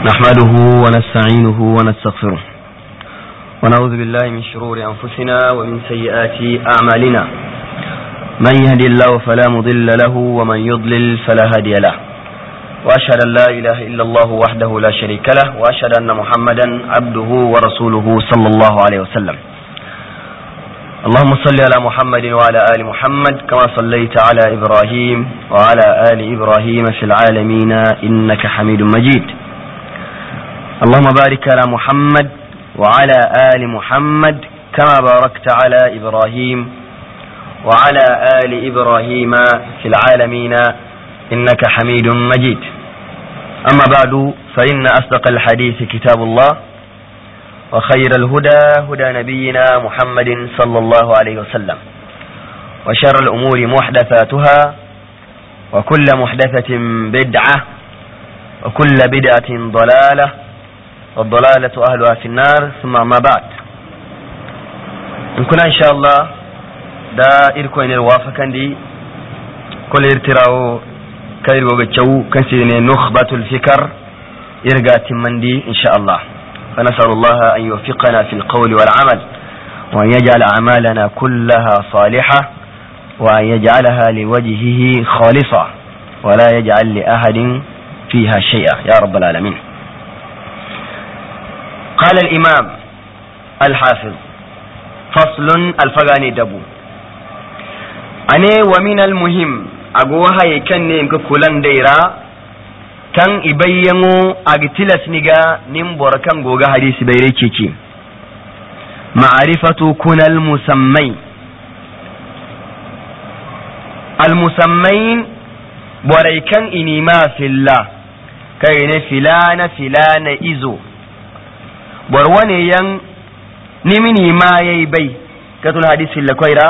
نحمده ونستعينه ونستغفره ونعوذ بالله من شرور أنفسنا ومن سيئات أعمالنا من يهدي الله فلا مضل له ومن يضلل فلا هادي له وأشهد أن لا إله إلا الله وحده لا شريك له وأشهد أن محمدا عبده ورسوله صلى الله عليه وسلم اللهم صل على محمد وعلى آل محمد كما صليت على إبراهيم وعلى آل إبراهيم في العالمين إنك حميد مجيد اللهم بارك على محمد وعلى آل محمد كما باركت على إبراهيم وعلى آل إبراهيم في العالمين إنك حميد مجيد أما بعد فإن أصدق الحديث كتاب الله وخير الهدى هدى نبينا محمد صلى الله عليه وسلم وشر الأمور محدثاتها وكل محدثة بدعة وكل بدعة ضلالة والضلالة أهلها في النار ثم ما بعد إن كنا إن شاء الله دا إركوين الوافقا دي كل ارتراو كيرو بتشو كسين نخبة الفكر إرقات من دي إن شاء الله فنسأل الله أن يوفقنا في القول والعمل وأن يجعل أعمالنا كلها صالحة وأن يجعلها لوجهه خالصة ولا يجعل لأحد فيها شيئا يا رب العالمين. قال الإمام الحافظ فصل الفغاني دبو أني ومن المهم أقوها يكني إنك كلان ديرا كان إبينو أغتلس نيغا نمبر كان غوغا حديث بيريكيكي معرفة كن المسمين بريكان إنما في الله كاين فلان إزو borwane yan nimini ma yayi bai katul hadisi la koira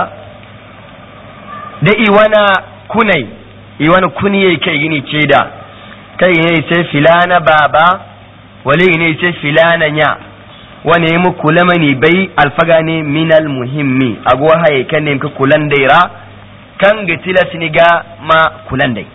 da iwana kunai iwana kuniye kai gini ce da kai ne sai filana baba wale ne sai filana nya wane mu kulamani bai alfaga ne minal muhimmi agwa haye kan ne ka kulan daira kan ga tilasniga ma kulan dai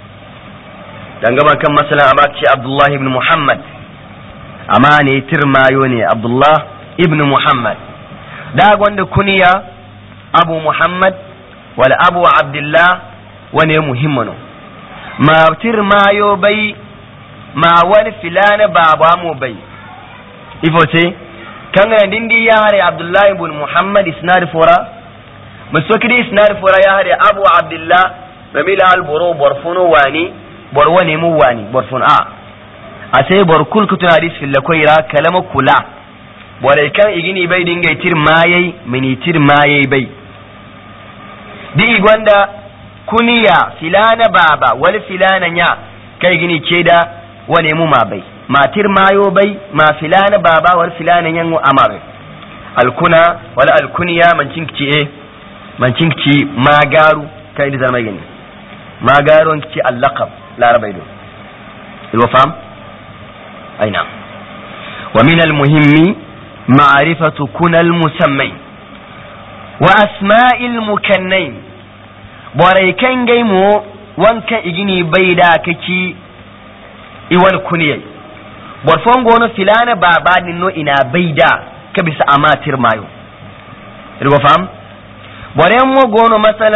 dan gaba kan masalan abaki Abdullah ibn Muhammad amma ne tirmayo ne Abdullah ibn Muhammad da gwanda kuniya Abu Muhammad wala Abu Abdullah wane muhimmano ma tirmayo bai ma wani filana baba mu bai ifote kan ga dindi ya hare Abdullah ibn Muhammad isnad fora musokidi isnad fora ya hare Abu Abdullah mamila al-buru barfuno wani barwane mu wani barfun a sai barkul kutun hadis fil lakoira kalama kula bore kan igini bai dinga tir mayai mini tir mayai bai di gwanda kuniya filana baba wal filana nya kai gini ce da wane mu ma bai ma tir mayo bai ma filana baba wal filana nya mu amare alkuna wal alkuniya man cinki magaru kai da zama gani magaron ki allaqab larabaido ilwafam أي نعم. ومن المهم معرفة كن المسمين وأسماء المكنين بريكين جيمو وانك إجني بيدا كي إيوان كنيي برفون غونو فلان بابا ننو إنا بيدا كبس أماتر مايو رغو فهم بريمو غونو مثلا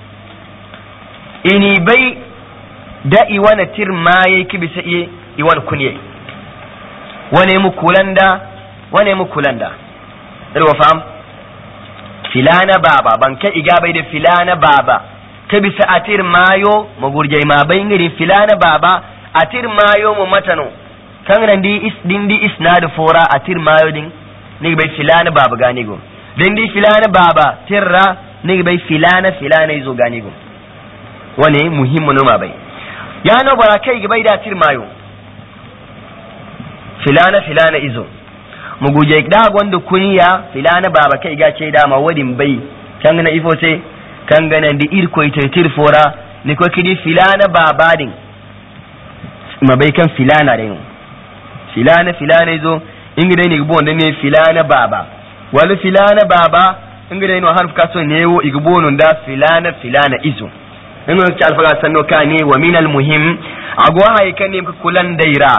إني بي دا إيوان تر مايي كبس إيوان كنيي wane mu kulanda irwa fam filana baba ban ka iga bai da filana baba ka bisa atir mayo magurjai ma bai ngiri filana baba atir mayo mu matano kan nan di isnad fora atir mayo din ni bai filana baba gani go di filana baba tirra ni bai filana izo gani go wane muhimmu no ma bai ya no bara kai bai da atir mayo filana izo mu guje da gwanda kuniya filana baba kai ga ce da ma wadin bai kan na ifo sai kan ganan di irko ita tirfora ni ko kidi filana baba din ma bai kan filana din filana izo ingida ne gbo ne filana baba wala filana baba ingida ne harf kaso ne wo igbo non da filana izo in ka alfaga sanno ka ne wa minal muhim agwa hay kan ne kulan daira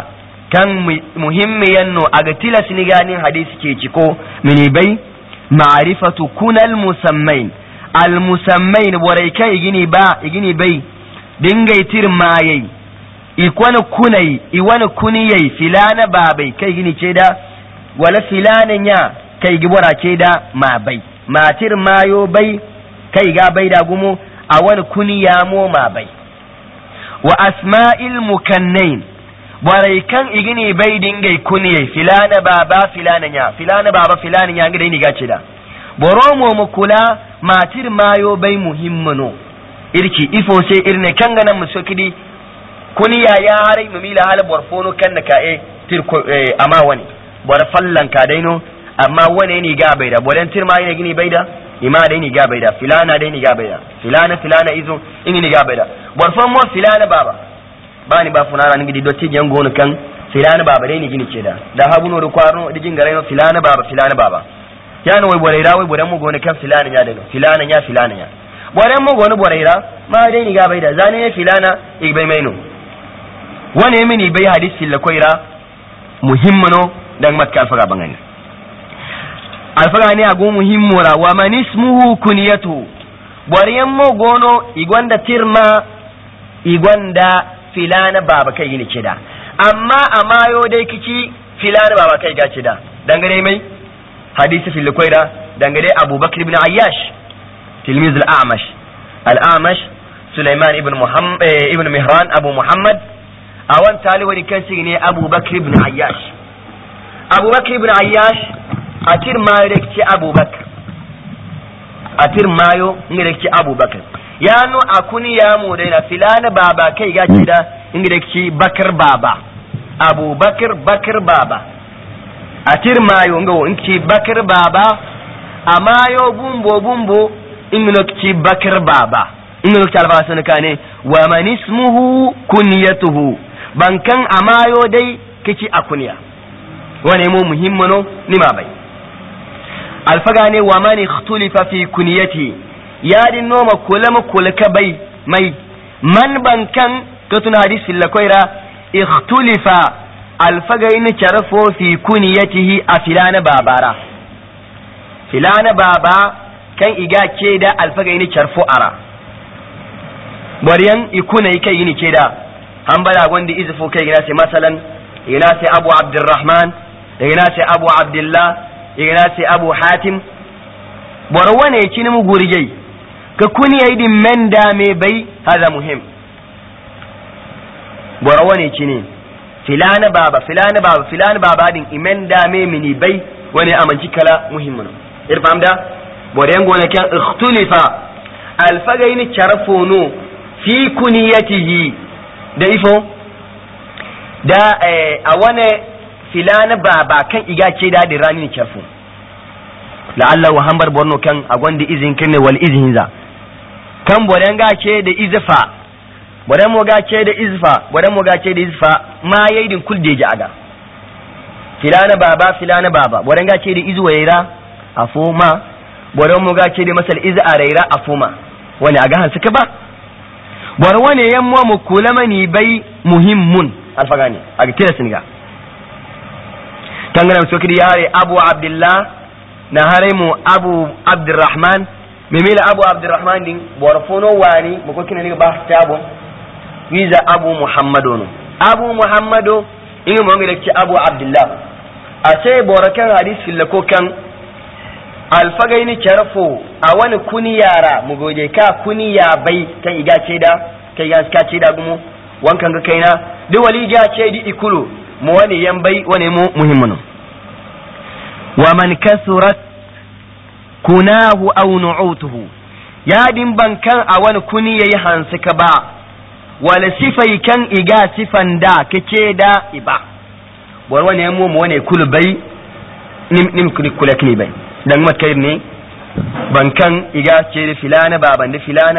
kan muhimmiyan no aga tilas ni ganin hadisi ke ciko mini bai ma'rifatu kunal musammain al musammain borai kai igini bai dingai tirmayai ikwana kunai iwana kuniyai filana babai kai gini ce da wala filana nya kai gibora ce da ma bai matir mayo bai kai ga bai da gumo a wani kuniya mo ma bai wa asma'il mukannain borai kan igini bai dingai kuniyai filana baba filana nya filana baba filana nya ga dai ni gace da boromo mu kula matir mayo bai muhimmano irki ifo sai irne kanga nan musokidi kuniya ya harai mumila hal borfono kan ka tirko amma wani bor fallan ka daino amma wani ne ga bai da bodan tirma ne gini bai da ima dai ni ga bai da filana dai ni ga bai da filana izo in ni ga bai da borfon mo filana baba bani ba funara ni gidi dotti jango no kan filana baba dai ni gini ce da habuno da kwaro da jingare no filana baba yana wai boraira wai bodan mu gona kan filana ya da filana ya bodan mu gona boraira ma dai ni ga bai da zane ne filana igbai maino wani mini bai hadisi la koira muhimmano dan matka alfaga bangani alfaga ne agu muhimmura wa man ismuhu kunyatu boriyan mo gono igwanda tirma igwanda filana baba kai ne kida amma amayo dai kici filana baba kai ga kida dangane mai hadisi fil koira dangane abubakar ibn ayyash tilmiz al-a'mash sulaiman ibn mihran abu muhammad awan tali wani kan shi ne abubakar ibn ayyash atir mayo da ke abubakar ya no akuni ya mu da na filana baba kai ga ci da inda da ke bakar baba abubakar baba atir mayo ngo in ci bakar baba amayo bumbo in no ci bakar baba in no ci alfa sun kane wa man ismuhu kunyatuhu bankan amayo dai kici akunya wane mu muhimmano nima bai alfaga ne wa man ikhtulifa fi kunyati yadin noma kulama kulka bai mai man bankan katuna hadisi la koira ikhtulifa alfaga in charfo fi kunyatihi a filana baba kan iga ce da alfaga in charfo ara bariyan ikuna kai yini ce da hambala gwanda izifo kai gina sai masalan ina sai abu abdurrahman ina sai abu abdullah ina sai abu hatim borwa ne kini mu gurjai ka kuni yayi men da me bai hada muhim borwa ne kini filana baba din imen da me mini bai wani amanci kala muhimmin irfam da boren gona kan ikhtulifa alfagaini charfono fi kuniyatihi da ifo da a wane filana baba kan igace da rani ne charfo la'alla wa hambar borno kan a gwanda izin kirne wal izin za kan boren gace da izfa boren mo gace da izfa ma yayin kul deji aga filana baba boren gace da izu wayra afoma boren mo gace da masal iz araira afoma wani aga han suka ba bor wane yammo mu kulamani bai muhimmun alfagani aga kira singa tangana sokiri yare abu abdullah na haremu abu abdurrahman memila abu abdurrahman din borfono wani mu ko kinani ba tabo wiza abu muhammado inga mo ngi ci abu abdullah ase borakan hadis fil ko kan alfagaini charfo a wani kuniyara mu goje ka kuniya bai kan iga ce da kai ga ka ce da gumo wankan ga kaina duk wali ja ce di ikulu mu wani yan bai wani mu muhimmin wa man kasurat kunahu aw nu'utuhu yadin bankan a wani kuniyayi hansuka ba wala sifai kan iga sifan da kace da iba bor wani mu wani kulbai nim kulakni bai dan matkayir ne bankan iga ce da filana baba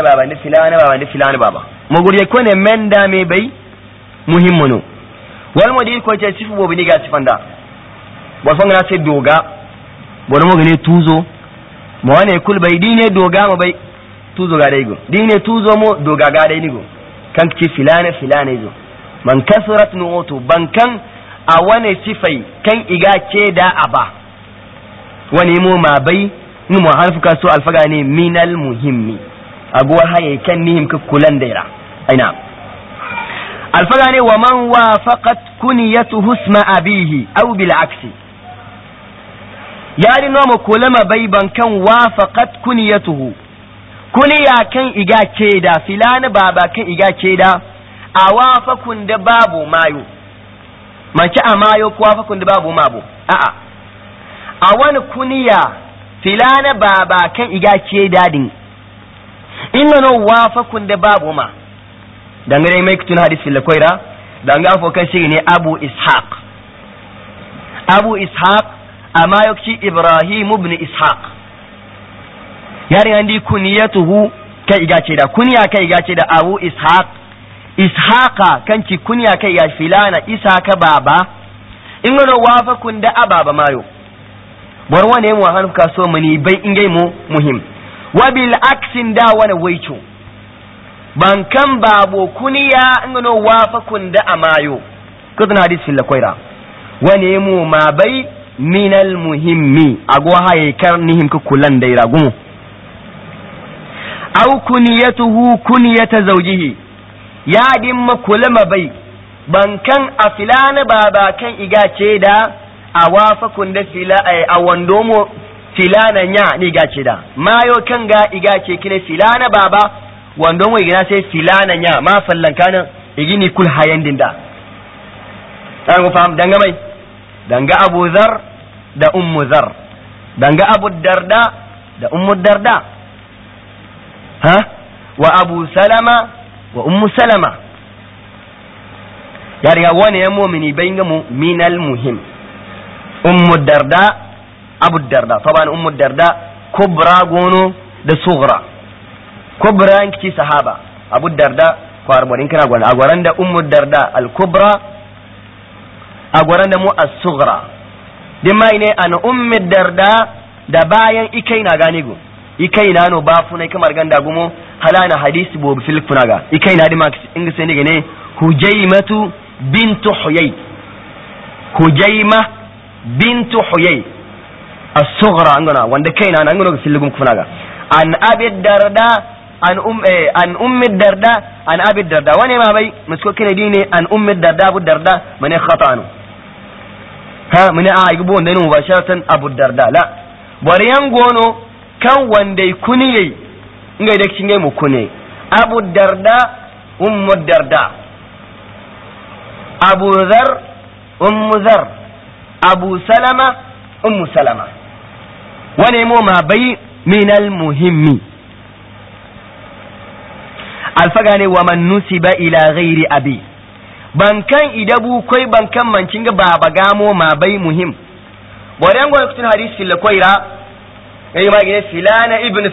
mo gurje ko ne menda me bai muhimmuno wal modi ko ce sifu bobi ni ga sifan da bor fanga ce doga bor mo gane tuzo mo wane kulbai dine doga mo bai tuzo ga dai go dine tuzo mo doga ga dai ni go kan ci filana izo man kasurat nu'utu bankan a wani sifai kan iga ce da aba wani mu ma bai mu harfuka so alfaga ne minal muhimmi aguwa haye kan nihim ka kulan daira aina alfaga ne wa man wafaqat kuniyatuhu isma abihi aw bil aksi yari no kulama bai ban kan wafaqat kuniyatuhu kuniya kan iga ce da filana baba kan iga ce da a wafakun da babu mayo manci a mayo ko wafakun da babu mabo a'a a wani kuniya filana baba kan iga ce dadin inna no wafakun da babu ma dangane mai kutun hadisi la koira danga afokan shi ne Abu Ishaq amma yakci Ibrahim ibn Ishaq yari andi kuniyatuhu kai iga ce da kuniya kai iga ce da Abu Ishaqa kanci kuniya kai ya filana Isaka baba in gono wafakun da ababa mayo barwa ne mu hanfu kaso muni bai ingai mu muhim wa bil aksin da wani waicho ban kan babo kuniya in gono wafakun da amayo kudin hadis fil koira wani mu ma bai minal muhimmi agwa haye karnihim ku kulan daira gumu aw kuniyatuhu kuniyata zawjihi ya dimma kulama bai bankan a filana baba kan iga ce da a wafakun da fila a wando mu filana nya ni iga ce da mayo kan ga iga ce kine filana baba wando mu igina sai filana nya ma fallan kana igini kul hayan dinda an ku faham danga mai danga Abu Zar da Ummu Zar danga Abu Darda da Ummu Darda ha wa Abu Salama wa Ummu Salama ya riga wani ya mu'mini bai ga mu minal muhim Ummu Darda Abu Darda taban Ummu Darda kubra gono da sughra kubra kici sahaba Abu Darda ko arbarin kana gwana agwaran da Ummu Darda al kubra agwaran da mu as-sughra dimma ne an Ummu Darda da bayan ikai na gane go ikai na no ba funai kamar ganda gumo halana hadisi bo fil funaga ikai na dima inga sai ne Hujaymatu bintu Huyay Hujayma bintu Huyay as-sughra angana wanda kai na angana fil gum funaga an Abi Darda an Ummi Darda an Abi Darda wani ma bai musko kine dine an Ummi Darda Abu Darda mane khata'anu ha mane a igbo wanda ne mubasharatan Abu Darda la bariyan gono kan wanda kuniyai inga da kinge mu kune Abu Darda Ummu Darda Abu Zar Ummu Zar Abu Salama Ummu Salama wane mu ma bai minal muhimmi alfaga ne wa man nusiba ila ghairi abi bankan idabu koi bankan mancin ga baba gamo ma bai muhim boren go kutun hadisi la koira yayi magine filana ibn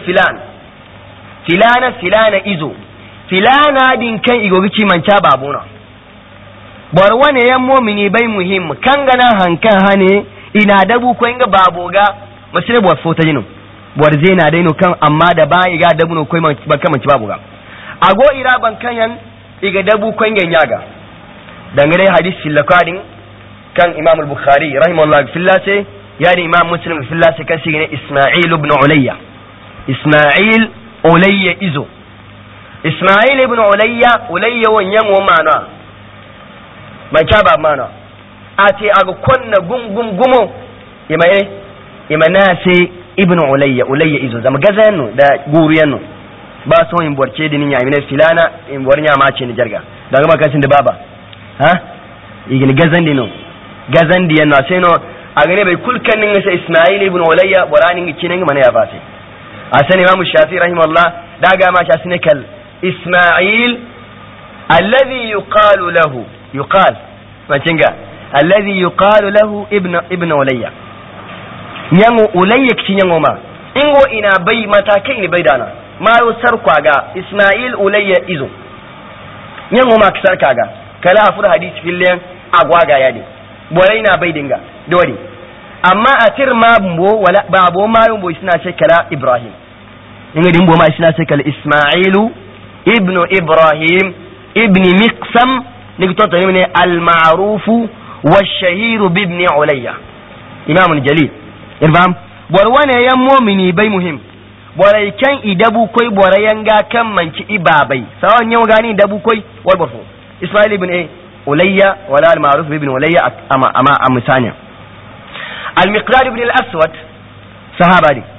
filana izo filana din kan igogici manca babuna bar wane yan mu'mini bai muhim kan gana hankan hane ina dabu ko inga baboga masire bo fota jinu bor zena daino kan amma da ba iga dabu no koi bankan manci baboga ago ira bankan yan iga dabu ko inga nyaga dangane hadisi lakadin kan Imam al-Bukhari rahimahullah fillase yani Imam Muslim fillase kan shi ne Isma'il ibn Ulayya izo Isma'il ibn Ulayya wanyan wa mana manca ba mana ate aga konna gumo imana sai ibn Ulayya izo zama gazanno da guriyanno ba so in borce dinin ya imene filana in bornya ma ce ni jarga daga makasin da baba ha igin gazan diyan na sai no a gane bai kulkan nin sai Isma'il ibn Ulayya boranin kinin mana ya fase a sani Imam Shafi rahimahullah daga ma shafi ne kal Isma'il alladhi yuqal mancinga alladhi yuqalu lahu ibn Ulayya nyango Ulayya kici nyango ma ingo ina bai matakai ni bai dana ma yusar kwaga Isma'il Ulayya izo nyango ma kisar kaga kala hafur hadisi fillen agwaga yadi borai na bai dinga dole amma a tirma mbo wala babo ma yumbo suna shekala Ibrahim inga dimbo ma suna shekala Isma'ilu ibnu Ibrahim ibn Miqsam nigto to ne al-ma'ruf والشهير بابن عليا إمام جليل إرفام بروانا يا مؤمني بي مهم borai kan idabu koi borayan ga kan manci ibabai sawan yau gani idabu koi wal barfu Ismail ibn Ulayya wala al-ma'ruf ibn Ulayya ama amsanya al-Miqdad ibn al-Aswad sahaba ne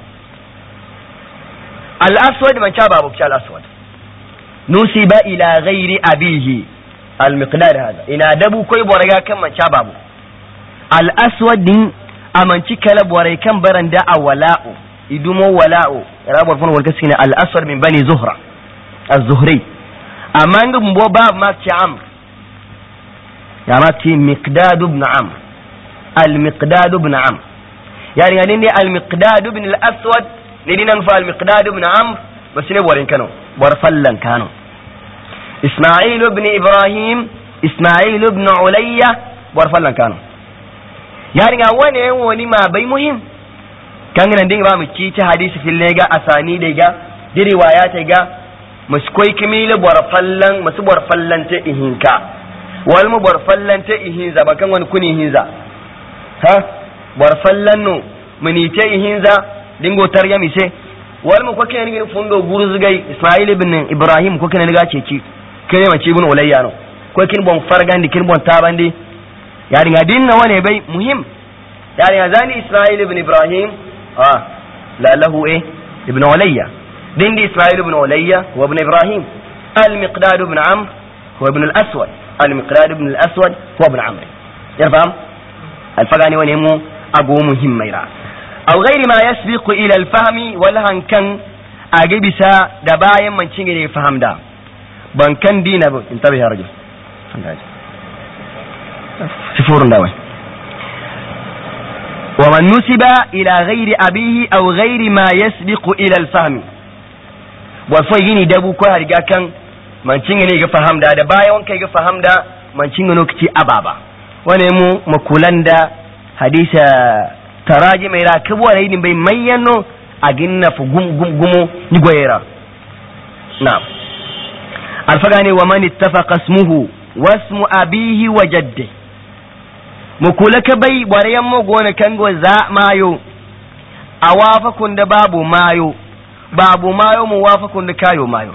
al-Aswad man cha babu al-Aswad nusiba ila ghairi abihi al-Miqdad hada ina dabu koi boraya kan man cha babu al-Aswad din amanci kala borai kan baranda a wala'u idumo wala'u rabar fun wal kasina al-asfar min bani zuhra az-zuhri amma ngum bo bab ma ci am ya ma ci miqdad ibn am al-miqdad ibn am yani ngani ne al-miqdad ibn al-aswad ne dinan fa al-miqdad ibn am bas ne borin kano bor fallan kano isma'il ibn ibrahim isma'il ibn ulayya bor fallan kano yani ga wani ma bai muhim kan nan dinga ba mu ci hadisi fil lega asani da ga di riwaya ta ga muskoi kimile borfallan masu borfallan ta ihinka wal mu borfallan ta ihinza bakan wani kuni ihinza ha borfallan no muni ta ihinza dingo tarya mi se wal mu koke ni fundo guruzgai Ismail ibn Ibrahim koke ne ga ceci kai ma ci ibn Ulayya no ko kin bon fargan di kin bon tabandi ya dinga dinna wane bai muhim ya dinga zani Ismail ibn Ibrahim لا له ايه ابن عليا دندي اسماعيل بن عليا هو ابن ابراهيم المقداد بن عمرو هو ابن الاسود المقداد بن الاسود هو ابن عمرو يفهم الفغاني ونمو ابو مهم ميرا او غير ما يسبق الى الفهم ولا كان اجبسا دباين من cinge faham da ban kan dina ba intabi ya rajul sifurun dawai ومن نسب إلى غير أبيه أو غير ما يسبق إلى الفهم وفيني دابو كو هرجا كان من تشينغني فهم دا باي وان كاي فهم دا من تشينغنو كتي أبابا ونمو مكولان دا حديث تراجم إلى كبو ريدين بي ميانو أجنة فقم قم قمو نقويرا نعم الفقاني ومن اتفق اسمه واسم أبيه وجده mukulaka bai barayan mu gona kango za mayo awafakun da babu mayo mu wafakun da kayo mayo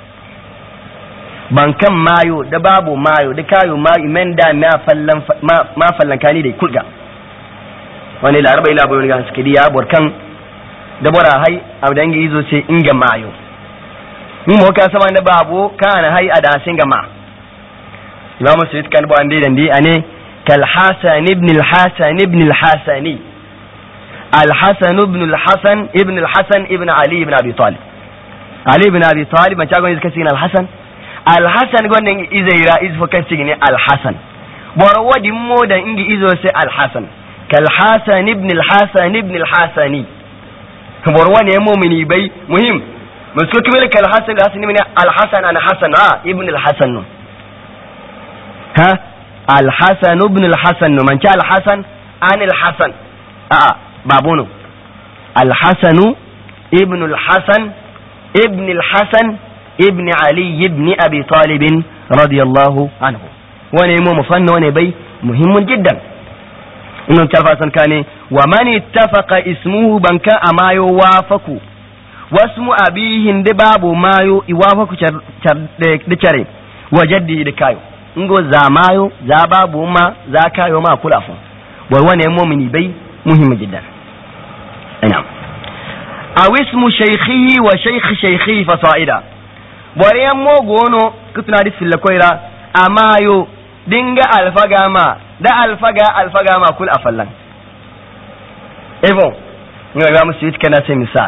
bankan mayo da babu mayo da kayo mayo men da ma fallan kani da kulga wani laraba ila bayo ga suke diya borkan da bora hai abdan gizo ce inga mayo mu mo ka sama da babu kana hai ada singa ma Imam Suyuti kan bo ande dandi ane كالحسن ابن الحسن ابن الحسني الحسن ابن الحسن ابن الحسن ابن علي بن ابي طالب علي بن ابي طالب من شاغون يسكسين الحسن قلنا اذا يرا اذ فكسين الحسن برواد مودا انجي اذا سي الحسن كالحسن ابن الحسن ابن الحسني بروان يا مؤمني بي مهم مسكوك ملك الحسن من الحسن انا حسن ابن الحسن ها الحسن ابن الحسن من شاء الحسن عن الحسن بابونو الحسن ابن الحسن ابن الحسن ابن علي ابن أبي طالب رضي الله عنه ونمو مصنع ونبي مهم جدا إنه تلفاسا كان ومن اتفق اسمه بنكا أما يوافق واسم أبيه دباب ما يوافق دكاري وجدي دكايو ngo za mayo za babu ma za kayo ma kula fun warwane mu'mini bai muhimmi jiddan ina aw ismu shaykhihi wa shaykh shaykhihi fasaida boriyan mo gono kutuna di filla koira amayo dinga alfaga ma kul afallan evo ngo ga musit kana sai misal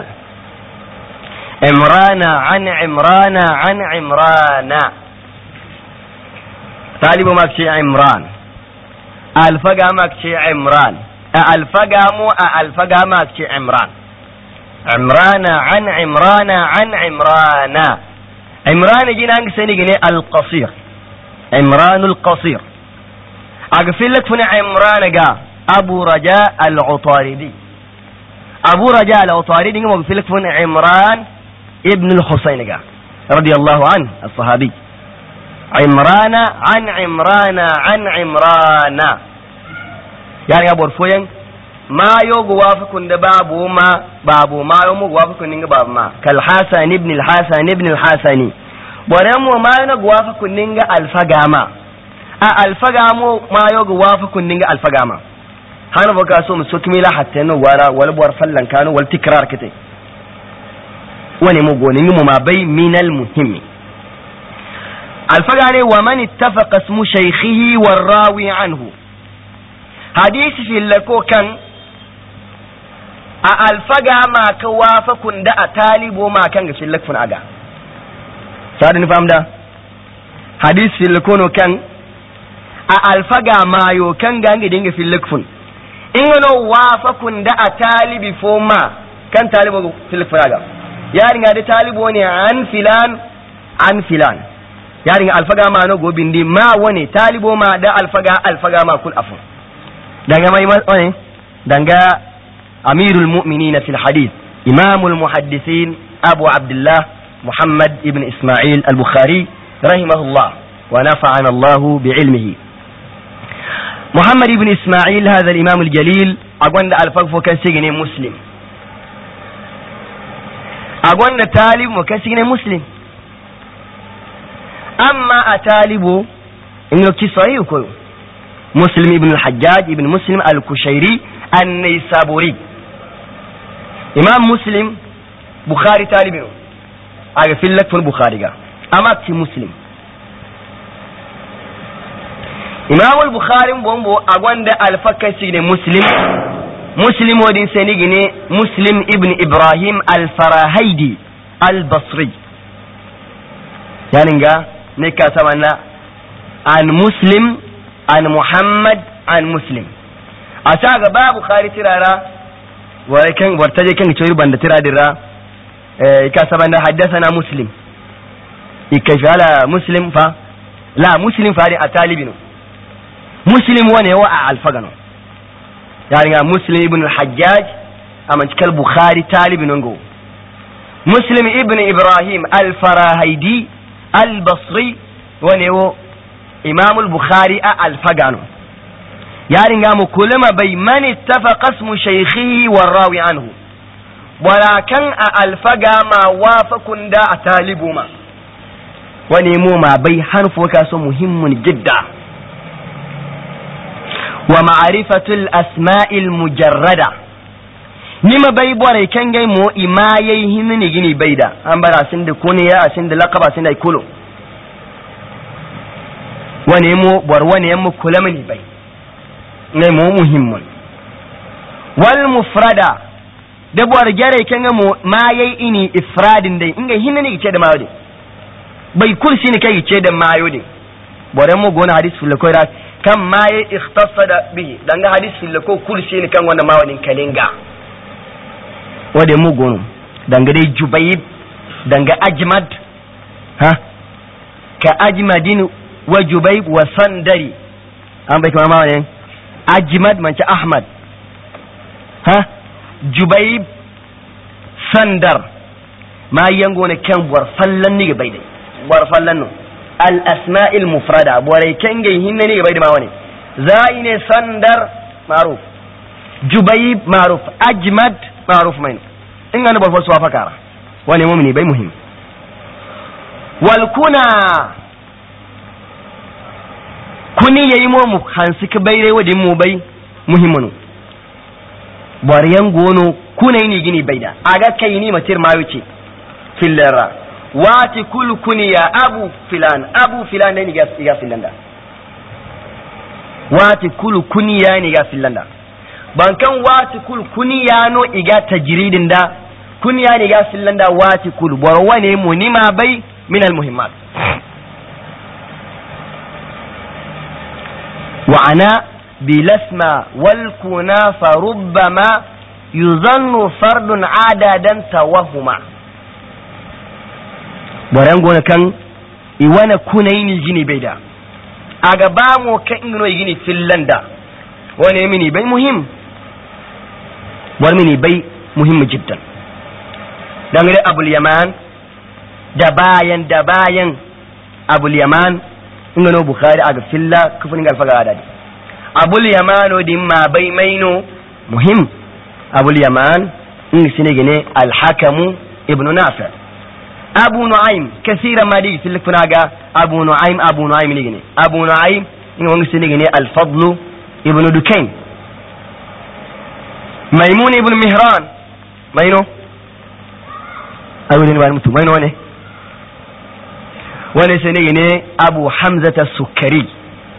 imrana طالب ماكشي عمران الفقا ماكشي عمران الفقا مو الفقا ماكشي عمران عن عمران جينا نسني القصير عمران القصير اغفل لك فني عمران جا ابو رجاء العطاردي اغفل لك فني عمران ابن الحسين جا رضي الله عنه الصحابي عن عمران yani abor foyen ma yogo wafakun da babu ma yo mu wafakun ninga babu ma kal hasan ibn al hasani boren mu ma na wafakun ninga alfagama alfagamo ma yogo wafakun ninga alfagama hana baka so mu sokmila hatta no wara wal bor fallan kanu wal tikrar kite wani mu gonin mu ma bai minal muhimmi alfagane wa man ittafaqa ismu shaykhihi war rawi anhu hadisi fil lako kan alfaga ma ka wafakun da a talibo ma kan ga fil lakfun aga sadin famda hadisi fil lako no kan alfaga ma yo kan ga dinga fil lakfun in no wafakun da a talibi fo ma kan talibo fil fraga yarin ga da talibo ne an filan yarin alfaga ma no gobindi ma wani talibo ma da alfaga ma kul afun danga mai wani danga amirul mu'minin fil hadith imamul muhaddisin abu abdullah muhammad ibn isma'il al-bukhari rahimahullah wa nafa'ana Allah bi'ilmihi محمد بن إسماعيل هذا الإمام الجليل أقول الفقه كان سجن مسلم أقول طالب وكان سجن مسلم أما أطالب إنه كصحيح كله مسلم ابن الحجاج ابن مسلم الكشيري النيسابوري إمام مسلم بخاري طالبينه أقول لك في البخاري أما في مسلم imam al-bukhari bombo agwanda al-fakka sigine muslim wadin senigine muslim ibn ibrahim al-farahaidi al-basri yaninga ne ka samanna an muslim an muhammad an muslim asa ga ba bukhari tirara wai kan wartaje kan cewa banda tiradira ka samanna haddathana muslim ikajala muslim fa la muslim fa a talibinu muslim wane wa a alfagano yani ga muslim ibn al-hajjaj aman cikal bukhari talibin ngo muslim ibn ibrahim al-farahaidi al-basri wane wo imam al-bukhari a alfagano yani ga mu kulama bai man ittafaqa ismu shaykhihi war rawi anhu wala kan a alfaga ma wafakun da a talibu ma wane mu ma bai harfu ka so muhimmun jidda ومعرفة الأسماء المجردة نما باي بوري كان جاي مو إما يهمني جني بيدا أمبارا سند كونيا سند لقبا سند كله ونمو بروان يمو كلامني باي نمو مهم والمفردة ده بور جاري كان مو ما يني إفراد دي إنجا هنني كده ما يودي باي كل سنة كي كده ما يودي بورمو قونا حديث في الكويرات kan ma ya ikhtassa da bihi dan ga hadisi la ko kursi ne kan wannan mawadin kalinga wade mu gonu dan ga dai jubayb dan ga ajmad ha ka ajmadin wa jubayb wa sandari an bai kuma mawadin ajmad man ta ahmad ha jubayb sandar ma yango ne kan war fallan ni ga bai dai war fallan no الأسماء المفردة بوري كنجي هنني بيد ما وني زاين سندر معروف جبيب معروف أجمد معروف مين إن أنا بفوز وافكارا وني مؤمني بي مهم والكنا كوني يمو مخانسك بيري ودي مو بي مهمنو بوريان غونو كوني ني جيني بيدا أغا كيني متير ما يوتي في الليرة wati kul kuniya abu filan ne ga filanda wati kul kuniya ne ga filanda bankan wati kul kuniya no iga tajridin da kuniya ne ga filanda wati kul borwa ne munima bai min al muhimmat wa ana bilasma wal kuna fa rubbama yuzannu fardun adadan tawahuma boran gona kan iwana kunayin jini bai da a gaba mu kan ingino gini finlanda wani mini bai muhim wani mini bai muhim jiddan dangane abul yaman da bayan abul yaman ingino bukhari a ga filla kufin galfaga adadi abul yamano din ma bai maino muhim abul yaman in sine gane al-hakamu ibn nafi' abu nu'aym kaseera ma di silkunaga abu nu'aym ne gane abu nu'aym in wani sine gane al-fadl ibn dukayn maimun ibn mihran maino awulin wani mutum maino ne wani sine gane abu hamza as-sukkari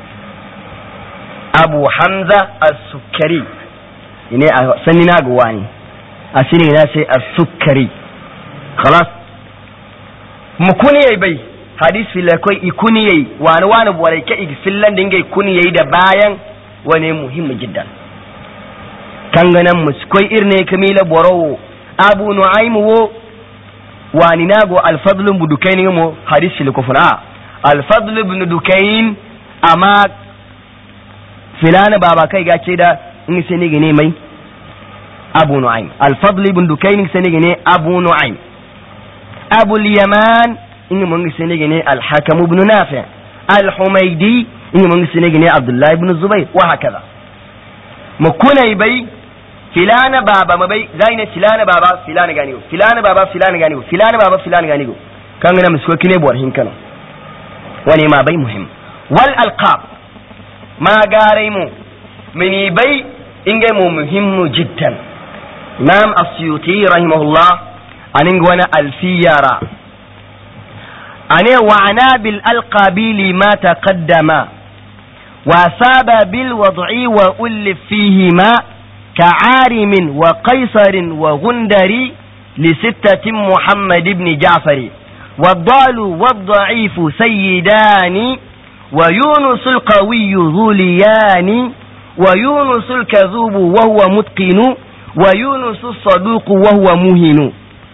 abu hamza as-sukkari ne a sanni na ga wani a shine na sai as-sukkari khalas mukuni yayi bai hadis fil kai ikuni yayi wani bore ke fillan dinga ikuni yayi da bayan wani muhimmi jiddan kan ganan muskoi irne kamila borowo abu nu'aym wo wani nago al-fadl ibn dukayn mo hadis fil kufra al-fadl ibn dukayn amma filana baba kai gace da in sai ne gane mai abu nu'aym al-fadl ibn dukayn sai ne gane abu nu'aym abu al-yaman in mun sai ne gane al-hakam ibn nafi' al-humaydi in mun sai ne gane abdullah ibn zubayr wa hakaza mukunai bai filana baba mabai zaina filana baba filana ganigo filana baba filana ganigo filana baba filana ganigo kan gana musko kine bor hinkano wani ma bai muhim wal alqab ma garai mu mini bai ingai mu muhimmu jiddan imam as-suyuti rahimahullah anin gwana alfiyara ane wa ana bil alqabi lima taqaddama wa saba bil wad'i wa ulif fihi ma كعارم وقيصر وغندري لستة محمد بن جعفر والضال والضعيف سيدان ويونس القوي ذو ليان ويونس الكذوب وهو متقن ويونس الصدوق وهو مهن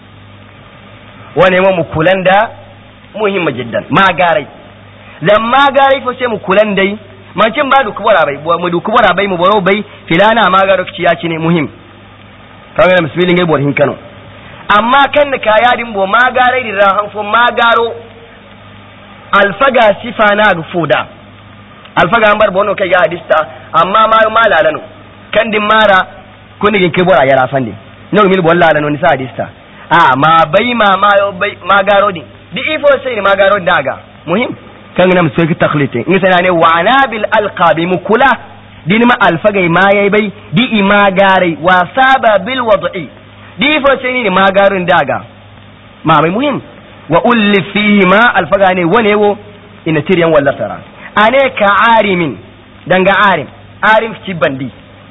ونما مكولان دا مهم جدا ما غاري لما غاري فسي مكولان دي mancin ba duk bara bai mu duk bara bai mu boro bai filana ma ga rokci ya ci ne muhim kaga misbilin gai borhin kano amma kan da kaya din bo ma gare da hanfo ma garo alfaga sifana rufuda alfaga an bar bono kai ga hadista amma ma malalano kan din mara kuni gin kai bora ya rafande no mil bollalano ni sa hadista ma bai ma garo din bi ifo sai ma garo daga muhim kan gina musu ki takhlite in sai ne wa anabil alqabi mukula din ma alfagai ma yayi bai di ima gare wa saba bil wad'i di fo sai ni ma garin daga ma bai muhim wa ulli fihi ma alfaga ne wane wo ina tiryan wallah tara ane ka arimin danga arim ci bandi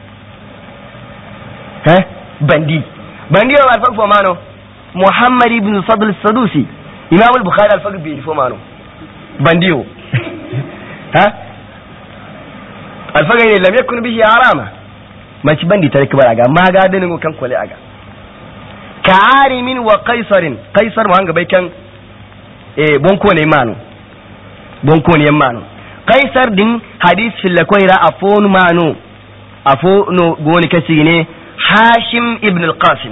bandi wa alfag fo mano muhammad ibn fadl as-sadusi imam al-bukhari alfag bi fo mano bandiyo alfaga ne lam yakun bihi harama man ci bandi tare kibar aga ma ga danin kan kole aga ka'arimin wa qaisar mu hanga bai kan bonko ne mano qaisar din hadith fil lakoira afonu mano afono goni kasi ne hashim ibn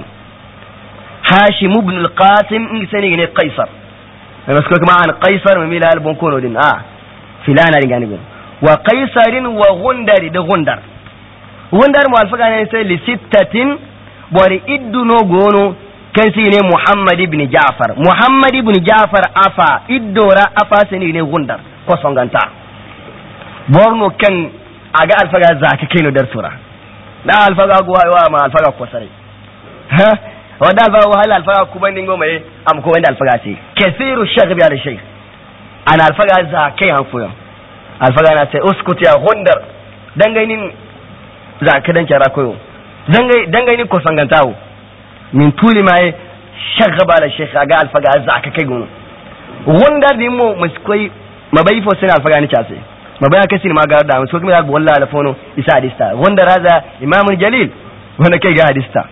al-qasim in sani ne qaisar rasko kuma an qaisar mu mila albon kono din filana din gani wa qaisarin wa gundari da gundar mu alfaga ne sai li sittatin bari idduno gono kan si ne muhammad ibn ja'far afa iddora afa sani ne gundar ko songanta borno kan aga alfaga zaka kaino dar sura na alfaga go ma alfaga ko sare wanda alfaga wahala alfaga kuma ningo mai am ko wanda alfaga ce kathiru shaghbi ala shay ana alfaga za kai hanfuyo alfaga na sai uskut ya gundar dangainin za ka dan kira koyo dangainin ko sangantawo min tuli mai shaghba ala shay ga alfaga za ka kai gunu gundar din mu muskoi mabai fo sina alfaga ni chace mabai aka sin ma ga da so kuma ga wallahi alafono isa hadista gundar haza imamul jalil wanda kai ga hadista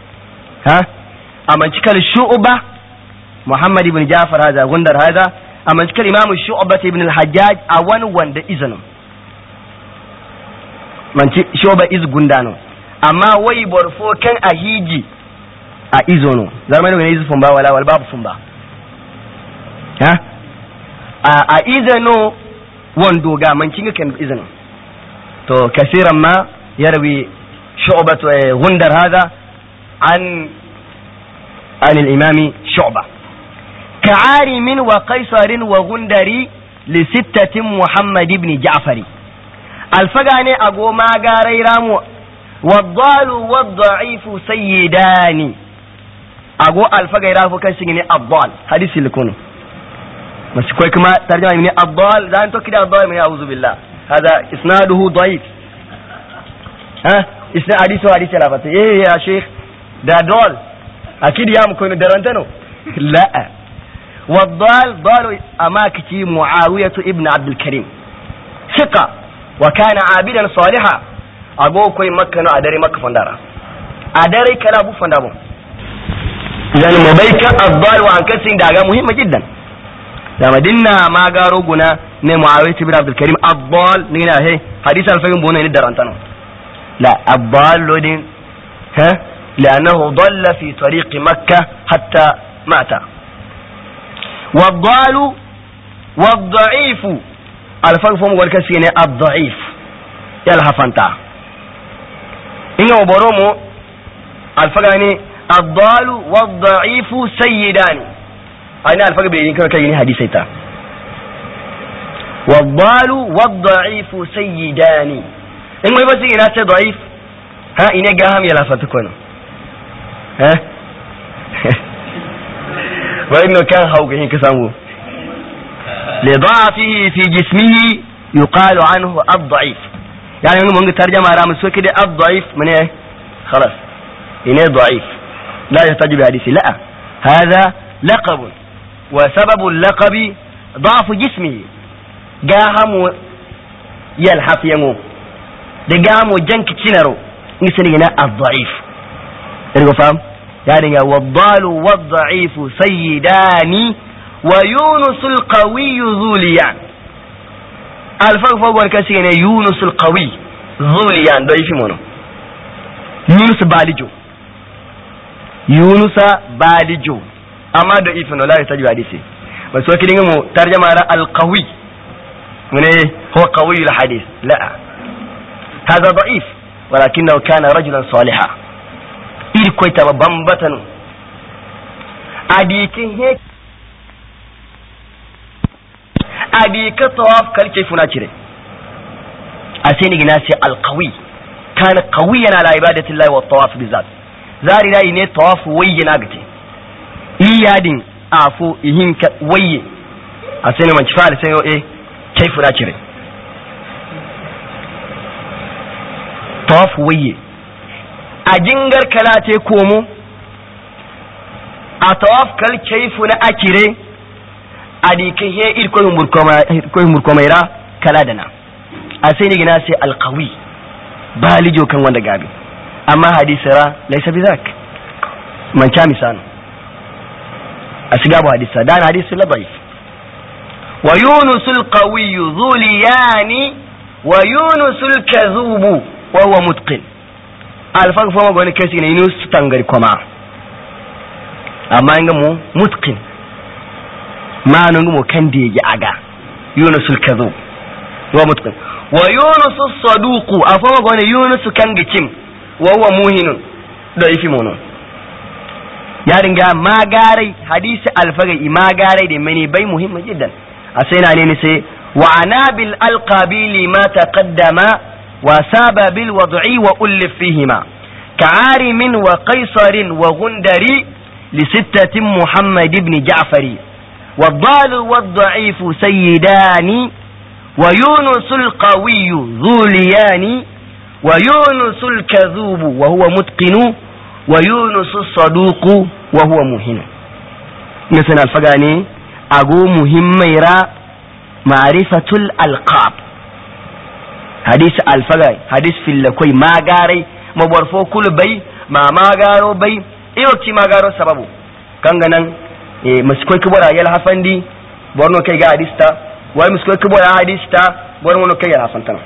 أما تكل الشعبة محمد بن جعفر هذا غندر هذا أما تكل إمام الشعبة بن الحجاج أوان وند إذنه من شعبة إذ غندانو أما وي برفو كان أهيجي أإذنه زرمانو من إذ فنبا ولا والباب فنبا أإذنه وندوغا من تيجي كان إذنه تو كثيرا ما يروي شعبة غندر هذا عن الإمام شعبة. كعارم وقيصر وغندر لستة محمد بن جعفر. الفقاني أقو ما قاري رامو والضال والضعيف سيدان. أقو الفقاني رافو كان سيجني الضال حديث اللي كونه بس كوي كما ترجمة من الضال ده أنتو كده الضال من أعوذ بالله هذا إسناده ضعيف. إسناد حديث لافت إيه يا شيخ ده ضال أكيد يا مكون درنتنو لا. والضال ضال أماكتي معاوية ابن عبد الكريم ثقة وكان عابدا صالحا. أقول كوي مكة نو أدري مكة فندارا أدري كلا أبو فندابو. إذا مبيك الضال وعن كسين داغا مهمة جدا. لما دينا ما قارو قنا معاوية ابن عبد الكريم الضال نينا هي حديث الفقم بونا ندر أنتنو لا. الضال لودين لأنه ضل في طريق مكة حتى مات. والضال والضعيف الفرق فهم والكسين الضعيف يلها فانتا إنه برومو الفرق يعني الضال والضعيف سيدان. أين الفرق بيني كيني حديثيتا والضال والضعيف سيدان. إنه يبقى سيدنا ضعيف إنه قاهم يلها فانتكونا وإنه كان هوقه كسامو لضعفه في جسمه يقال عنه الضعيف. يعني من ترجمة على مسوى كده الضعيف من ايه خلاص إنه ضعيف لا يحتاج بحديث لا. هذا لقب وسبب اللقب ضعف جسمه قاهم يلحف يمو ده قاهم جنك تشنرو نسنينا الضعيف يرجو فهم يعني والضال والضعيف سيدان ويونس القوي ذو ليان. الفرق فوق الكسين يونس القوي ذو ليان ضعيف منه. يونس بالجو يونس بالجو أما ضعيف لا يحتاج حديثه بس وكيل مو ترجمة على القوي من إيه هو قوي الحديث لا هذا ضعيف ولكنه كان رجلا صالحا. irkwai ta babban batanu adika tawaf kalke funa cire asini gina sai alqawi kana qawiyan ala ibadati llahi wa tawaf bizat zari dai ne tawaf wayyana gate iyadin afu ihin ka wayye asini man cifal sai yo kai funa cire tawaf wayye a jingar kalate komo a tawaf kal kaifu na akire a dikin he irkoyin murkomaira kala dana a sai ni gina sai alkawi balijo kan wanda gabi amma hadisara laisa bi zak man kya misano a shiga bu hadisa dan hadisi labaif wa yunusul qawiyyu dhuliyani wa yunusul kadhubu wa huwa mutqin. alfan fama gwani kasi ne yunus tangari kuma amma inga mu mutqin ma nan mu kan da yake aga yunus al-kadhub wa mutqin wa yunus as-saduq afama gwani yunus kan gicin wa huwa muhinun da ifi mono ya dinga magarai hadisi alfagai magarai da mani bai muhimmi jiddan asaina ne sai wa anabil alqabi lima taqaddama وساب بالوضع وألف فيهما كعارم وقيصر وغندر لستة محمد بن جعفر. والضال والضعيف سيدان ويونس القوي ذو ليان ويونس الكذوب وهو متقن ويونس الصدوق وهو مهن. مثلا الفقاني أقو مهميرا معرفة الألقاب hadis alfagai hadis fillakoi magarai mabarfo kul bai ma magaro bai iyoki magaro sababu kanga nan muskoi kubura yal hafandi borno kai ga hadista wai muskoi kubura hadista borno kai yal hafantana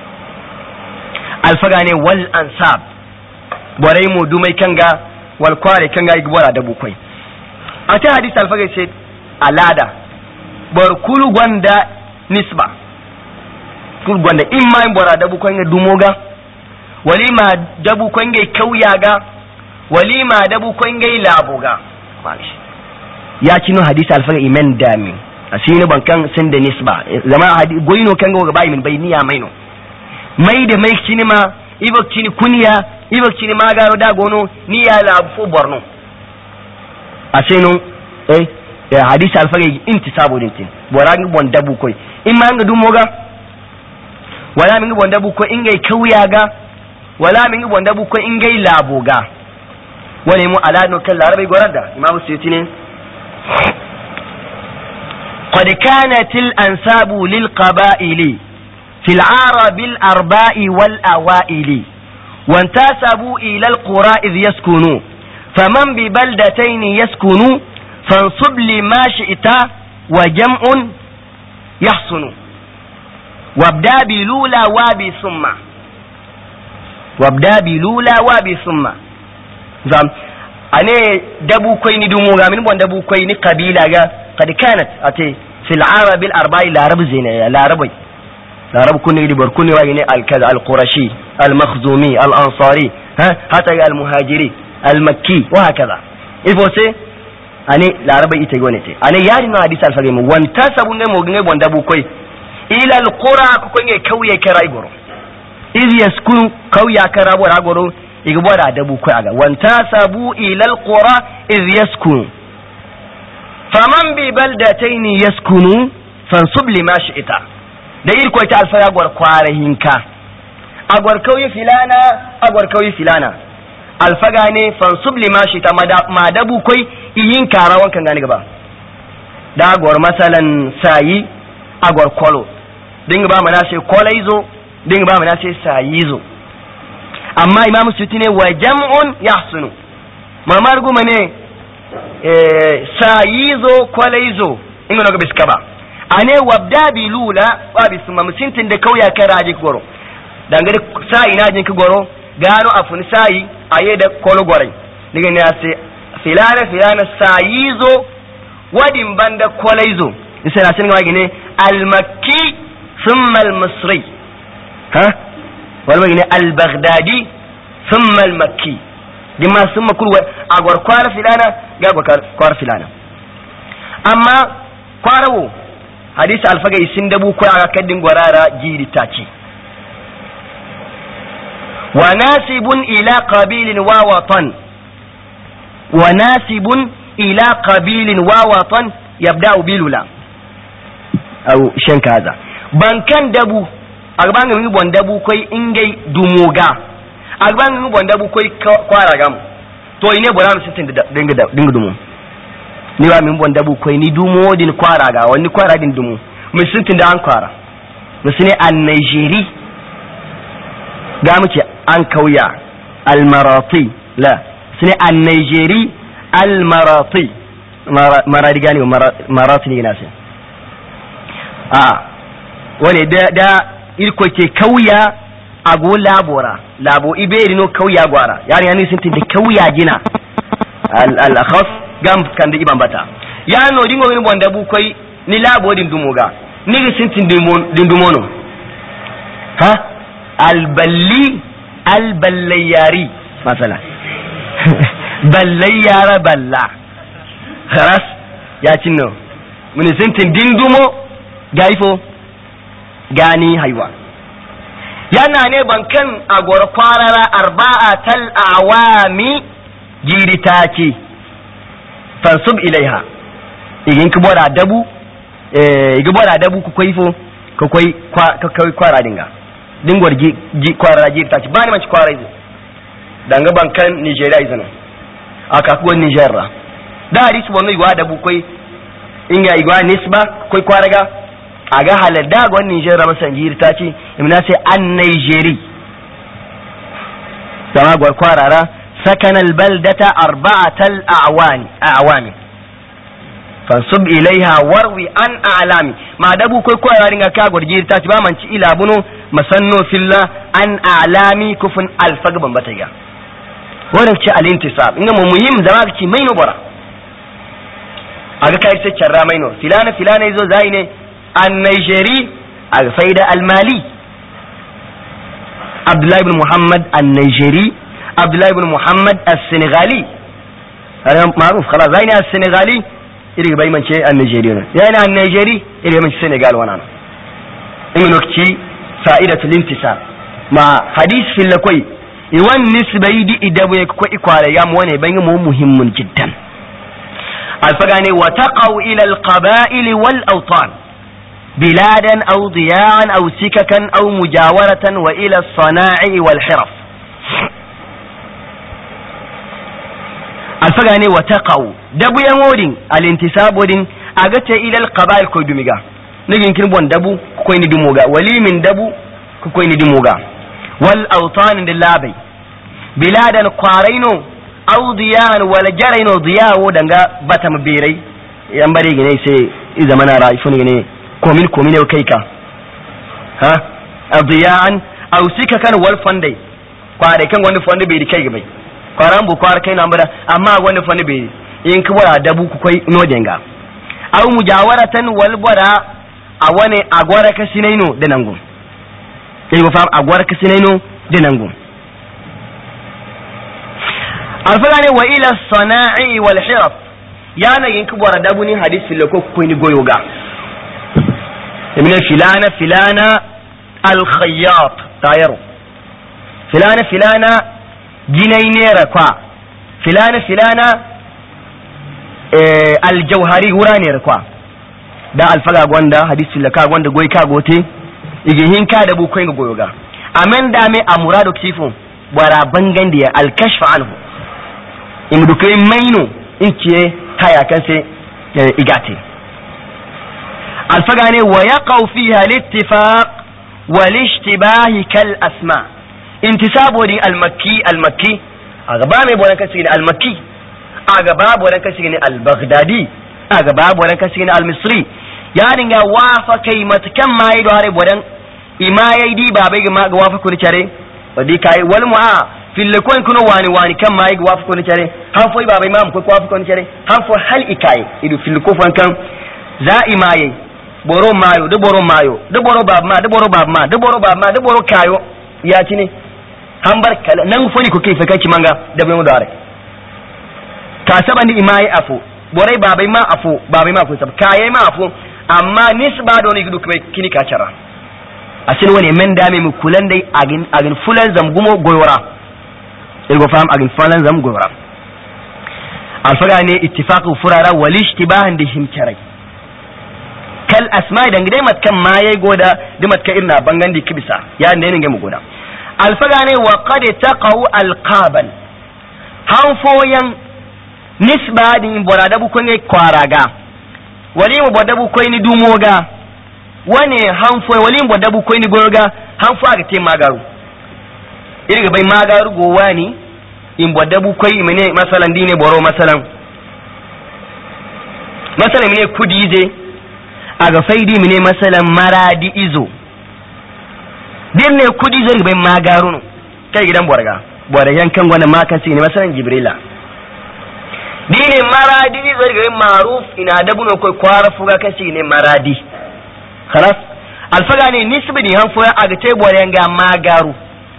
alfaga ne wal ansab borai mu dumai kanga wal kware kanga igbora da bukwai a ta hadis alfagai sai alada bor kulu gwanda nisba ku gonda imma in bora dabu ko nge dumoga walima dabu ko nge kauyaga walima dabu ko nge laboga malish ya cino hadisi alfaga iman dami asini bankan sun da nisba zama goyino kan ga bai min bayniya maino mai da mai cini ma ibak cini kunya ibak cini ma garo da gono ni ya labu borno asino hadisi alfaga intisabu dintin bora ngi bon dabu koy imma nga dumoga wala mi ngi bon dabu ko ingay kauyaga wala mi ngi bon dabu ko ingay laboga wala mu ala no kan larabai goranda imam suyuti ne قد كانت الأنساب للقبائل في العرب الأرباء والأوائل وانتسبوا إلى القرى إذ يسكنوا فمن ببلدتين يسكنوا فانصب لما شئت وجمع يحسن وابدأ بلولا وبثم وابدأ بلولا وبثم زم أنا دبو كويني دموغا من بون دبو كويني قبيلة قد كانت أتي في العرب الأربعة العرب زينة العربي العرب كوني يدبر كوني واجني الكذا القرشي المخزومي الأنصاري حتى المهاجري المكي وهكذا إفوسي أنا العرب يتجونتي أنا ياري ما حديث الفقيه وانتسبوا نموجني بون دبو كوي إلى القرى كوي كوي كراي غورو إذ يسكن كوي كراي غورو يقبل دبو كوي أجا وانتسبوا إلى القرى إذ يسكن فمن ببلدتين يسكنوا فانصب لما شئت da irko ta alfa agwar kwarahinka agwar kauye filana agwar kauye filana alfaga ne fansub lima shita madabu koi iyin karawan kan gani gaba da agwar masalan sayi agwar kolo dinga ba mana sai kolaizo dinga ba mana sai sayizo amma imam suyuti ne wa jam'un yahsunu mamar guma ne sayizo kolaizo inga no ga biskaba ane wabda bi lula wa bi suma musintin da kauya kai raji goro dangare sai ina jin ki goro gano afuni sai aye da kolo gorai diga ne sai filana sayizo wadin banda kolaizo sai na sanin wage ne al-makki thumma al-misri wal wage ne al-baghdadi thumma al-makki dimma thumma kulwa agwar kwara filana ga kwara filana amma kwarawo hadisi alfagai sun dabu ko aka kaddin gwarara jiri tace wa nasibun ila qabilin wa watan wa nasibun ila qabilin wa watan yabda'u bilula aw shan kaza bankan dabu agban ngi bon dabu koy ingay dumuga agban ngi bon dabu koy kwara gam to ine boram sitin dinga dumu ni wa min bon dabu koy ni dumo din kwara ga wani kwara din dumo mun sintin da an kwara musune an Nigeria ga muke an kauya al-marati la sune an Nigeria al-marati maradi gani marati ne nasi wani da irko ke kauya ago labo iberi no kauya gwara yani yani sintin da kauya gina al-akhas gam kan da iban bata ya no dingo ni bonda bu koy ni labo din dumuga ni sintin din dumono al-ballayari masala ballayara balla khalas ya cinno mun sintin din dumo gaifo gani haiwa yana ne bankan agwar kwarara arba'atal awami jiritaci fansub ilaiha igin ki bora dabu ku koifo ka koi kwara dinga dingwar kwara jiritaci ba ni manci kwara izo danga bankan Nigeria izana aka kuwa Nigeria da hadisi wannan igwa dabu koi inga igwa nisba koi kwara ga aga halada gwan Nigeria masan jiritaci imna sai an Nigeria sama gwar kwarara سكن البلدة 4 أعوام فانصب إليها وروي عن أعلامي ما دبو كوي كوي رانغا كاغور جير تاتبا منشي إلى بنو مسنو في الله عن أعلامي كفن الفق بمبتغا ورنك الانتصاب إنما مهم زماغ شي مينو برا أغا كاير سيچرا مينو فلانة يزو زاينة النيجيري faida al-mali Abdullah ibn Muhammad al-Nigeri Abdullah ibn Muhammad al-Senegali معروف خلاص زين السنغالي اللي باي من شيء النيجيري يعني النيجيري اللي من السنغال وانا إنه كتي فائدة الانتساب مع حديث في اللقوي يوان نسبة يدي إدابو يكوي إقوال يام وانا بينهم مهم جدا الفقاني وتقوا إلى القبائل والأوطان بلادا أو ضياعا أو سككا أو مجاورة وإلى الصناعع والحرف alfagane wa taqaw dabu yan wodin al-intisab wodin agata ila al-qaba'il ko dumiga nigin kin bon dabu ko ni dumuga wali min dabu ko ni dumuga wal awtan lillabi biladan qaraino aw diyan wal jaraino diyawo danga batam birai yan bare gine sai i zamana raifun gine komin ne kai ka ha adiyan aw sikakan wal fandai kware kan wani fandai bai kai bai kwaran bu kwar kai nambara amma wani fani be in ka bora dabu ku kai no denga aw mujawaratan wal bora a wani agwara ka sinaino da nango kai go fam agwara ka sinaino da nango alfagane wa ila sana'i wal hiraf yana in ka bora dabu ni hadisi lako ku ni goyoga ibn filana al khayyat tayaru filana ginai nera kwa filana aljauhari wura ne kwa da alfaga gwanda hadisi laka gwanda goyi ka gote igihin ka da bukoyin ga goyoga amen da me amurado kifo bara bangan da alkashfa anhu in dukai maino in ce haya kan sai igate alfaga ne wa yaqau fiha al-ittifaq wal ishtibah kal asma' intisabu din al-makki a gaba mai bolan kashi ne al-makki a gaba bolan kashi ne al-baghdadi a gaba bolan kashi ne al-misri ya dinga wafa kai matakan mai da hare bodan imayai di babai ga wafa kun tare wadi kai wal mu'a fil kun kuno wani kan mai ga wafa kun tare han foi babai ma ko wafa kun tare han fo hal ikai idu fil kufan kan za imayai boro mayo da boro babma da boro kayo ya ci ne hambar kala nan foni ko kai fa kai manga da bai mu dare ka saba ni imai afu borai babai ma ko sab kaye ma afu amma nisba do ni gudu kai kini ka cara asin wani men dame mu kulan dai agin fulan zam gumo goyora irgo fam agin fulan zam goyora alfaga ne ittifaqu furara wal ishtibahan da himtarai kal asma dan gidai matkan maye goda da matka irna bangan di kibisa ya ne ne mu goda alfaga ne wa qad taqaw alqaban hanfoyan nisba din boradabu ko ne kwaraga wali mu bodabu ko ni dumoga wane hanfo wali mu bodabu ko ni goga hanfo aga te magaru irga bai magaru go wani in bodabu ko mene masalan dine boro masalan mene kudije aga faidi mene masalan maradi izo din ne kudi zai bai magaru kai gidan borga yankan gwana makasi ne masalan jibrila dine maradi zai bai maruf ina da buno kai kwara fuga kashi ne maradi khalas alfaga ne nisbi ne hanfo ya aga tai borga ga magaru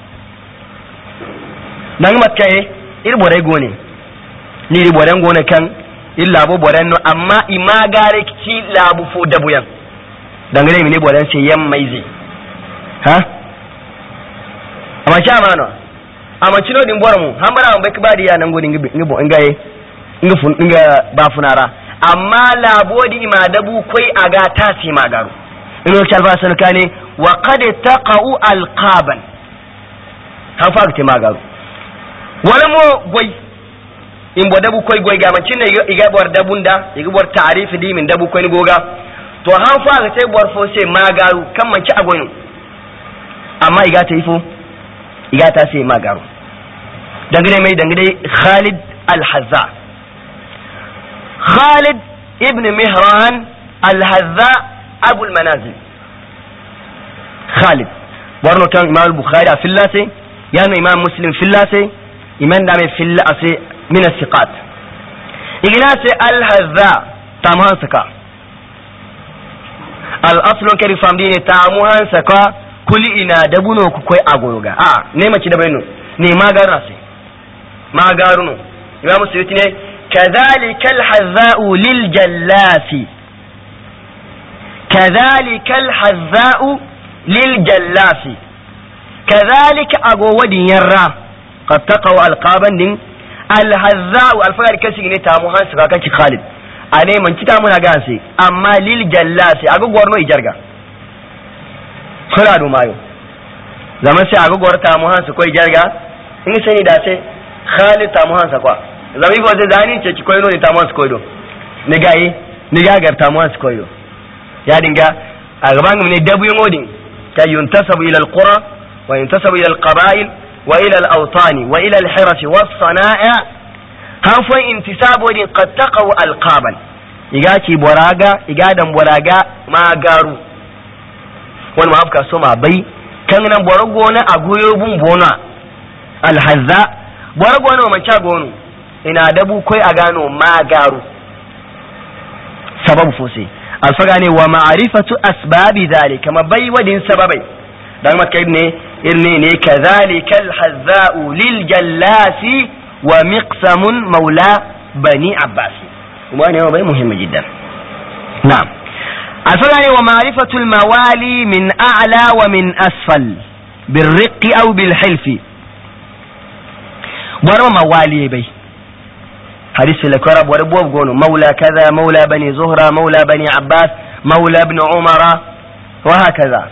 nan matkaye ir borai gone ni ri boran gone kan illa bo boran no amma imagare kici labu fo dabuyan dangane ne boran sai yan maize ha amma cha mano amma cino din boramu hambara mun bai kibadi ya nan godin ngibo ngaye nga ba funara amma labodi ima dabu koi aga tasi magaru ino kalba san kane wa qad taqau alqaban hafa te magaru wala mo goy in bo dabu koi goy ga mancin ne iga bor dabunda iga bor ta'rif di min dabu koi goga to hafa ga te bor fo se magaru kan manci agoyin amma iga ta ifo iga ta se magaru dangane Khalid al-Hazza خالد ابن مهران الهذاء ابو المنازل خالد ورنو كان امام البخاري في اللاسي يعني امام مسلم في اللاسي امام دامي في اللاسي من الثقات إغناسي الهذاء تامان سكا al-aslun kari famdi ne tamu hansa ka kuli ina dabuno ku koi agoga ne mace da bayno ne magaru sai magaru no imam suyuti ne kadhalika al-hazza'u lil jallasi kadhalika al-hazza'u lil jallasi kadhalika agowadin yarra qad taqaw alqaban din al-hazza'u al-fagari kashi ne tamu hansa ka kaki Khalid ane man kita muna ganse amma lil jallasi agogorno ijarga kula do mayo zaman sai agogor tamu hansa koi jarga in sani da sai Khalid tamu hansa kwa zami ko sai zani ce ki koino ne tamu hansa koido ni gayi ni gagar tamu hansa koido ya dinga a gaban mu ne dabuyin odin ta yuntasabu ila al-qura wa yuntasabu ila al-qaba'il wa ila al-awtani wa ila al-hirash was-sana'a hanfan intisabu din qad taqaw alqaban iga ci boraga iga dan boraga magaru wani mafka so ma bai kan nan borago na agoyo bun bona alhazza borago na man cha gonu ina dabu koi a gano magaru sababu fose alfaga ne wa ma'rifatu asbabi zalika ma bai wadin sababai dan makai ne irne ne kadhalika alhazza'u lil jallasi ومقسم مولى بني عباس وأنا هو مهم جدا نعم الفرق ومعرفة الموالي من أعلى ومن أسفل بالرق أو بالحلف ورما موالي بي حديث الكرب وربوب قولوا مولى كذا مولى بني زهرة مولى بني عباس مولى ابن عمر وهكذا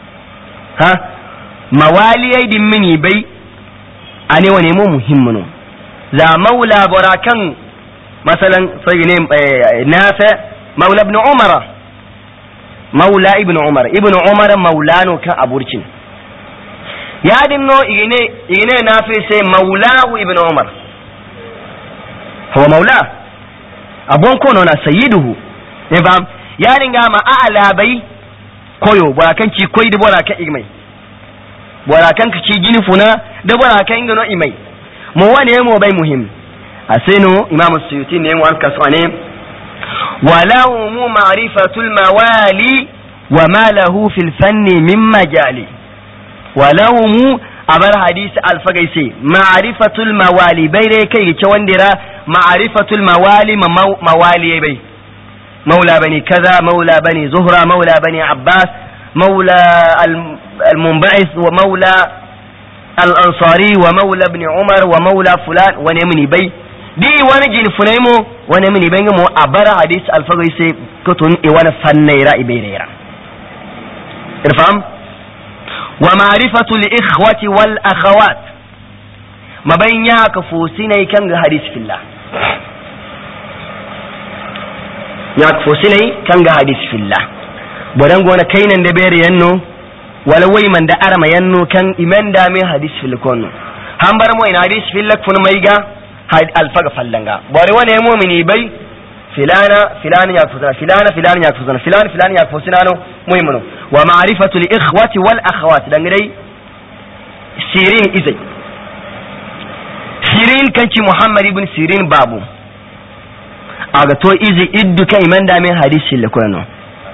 موالي يد مني بي أنا ونمو مهم za maula burakan masalan sai ne nafi maula ibn umar maula ibn umar maulano kan aburcin ya dinno igine nafi sai maulahu ibn umar huwa maula abon kono na sayyiduhu ne ba ya dinga ma a'la bai koyo burakan ci koyi da burakan igmai burakan ka ci gini funa da burakan ingano imai mu wane mu bai muhim asinu imam suyuti ne mu anka sone walahu mu ma'rifatul mawali wa ma lahu fil fanni min majali walahu mu abar hadisi alfagaisi ma'rifatul mawali bai dai kai ce wandira ma'rifatul mawali mawali bai maula bani kaza maula bani zuhra maula bani abbas maula al-munba'is wa maula الأنصاري ومولى ابن عمر ومولى فلان ونمني بي دي ونجي فنيمو ونمني بي مو أبرا حديث الفقري كتن إوانا فنيرا إبيريرا ارفهم ومعرفة الإخوة والأخوات ما بين ياك فوسيني كان حديث في الله ياك فوسيني كان حديث في الله بدنغونا كينا ندبيري ينو walawai man da arama yanno kan iman da mai hadis fil kono han bar mo ina hadis fil lakfun mai ga alfaga fallanga bare wane mu'mini bai filana ya kufuna filana ya kufuna filana ya kufuna no mu'minu wa ma'rifatu li ikhwati wal akhawat dan dai sirin izai sirin kanci muhammad ibn sirin babu aga to izi iddu kai iman da mai hadis fil kono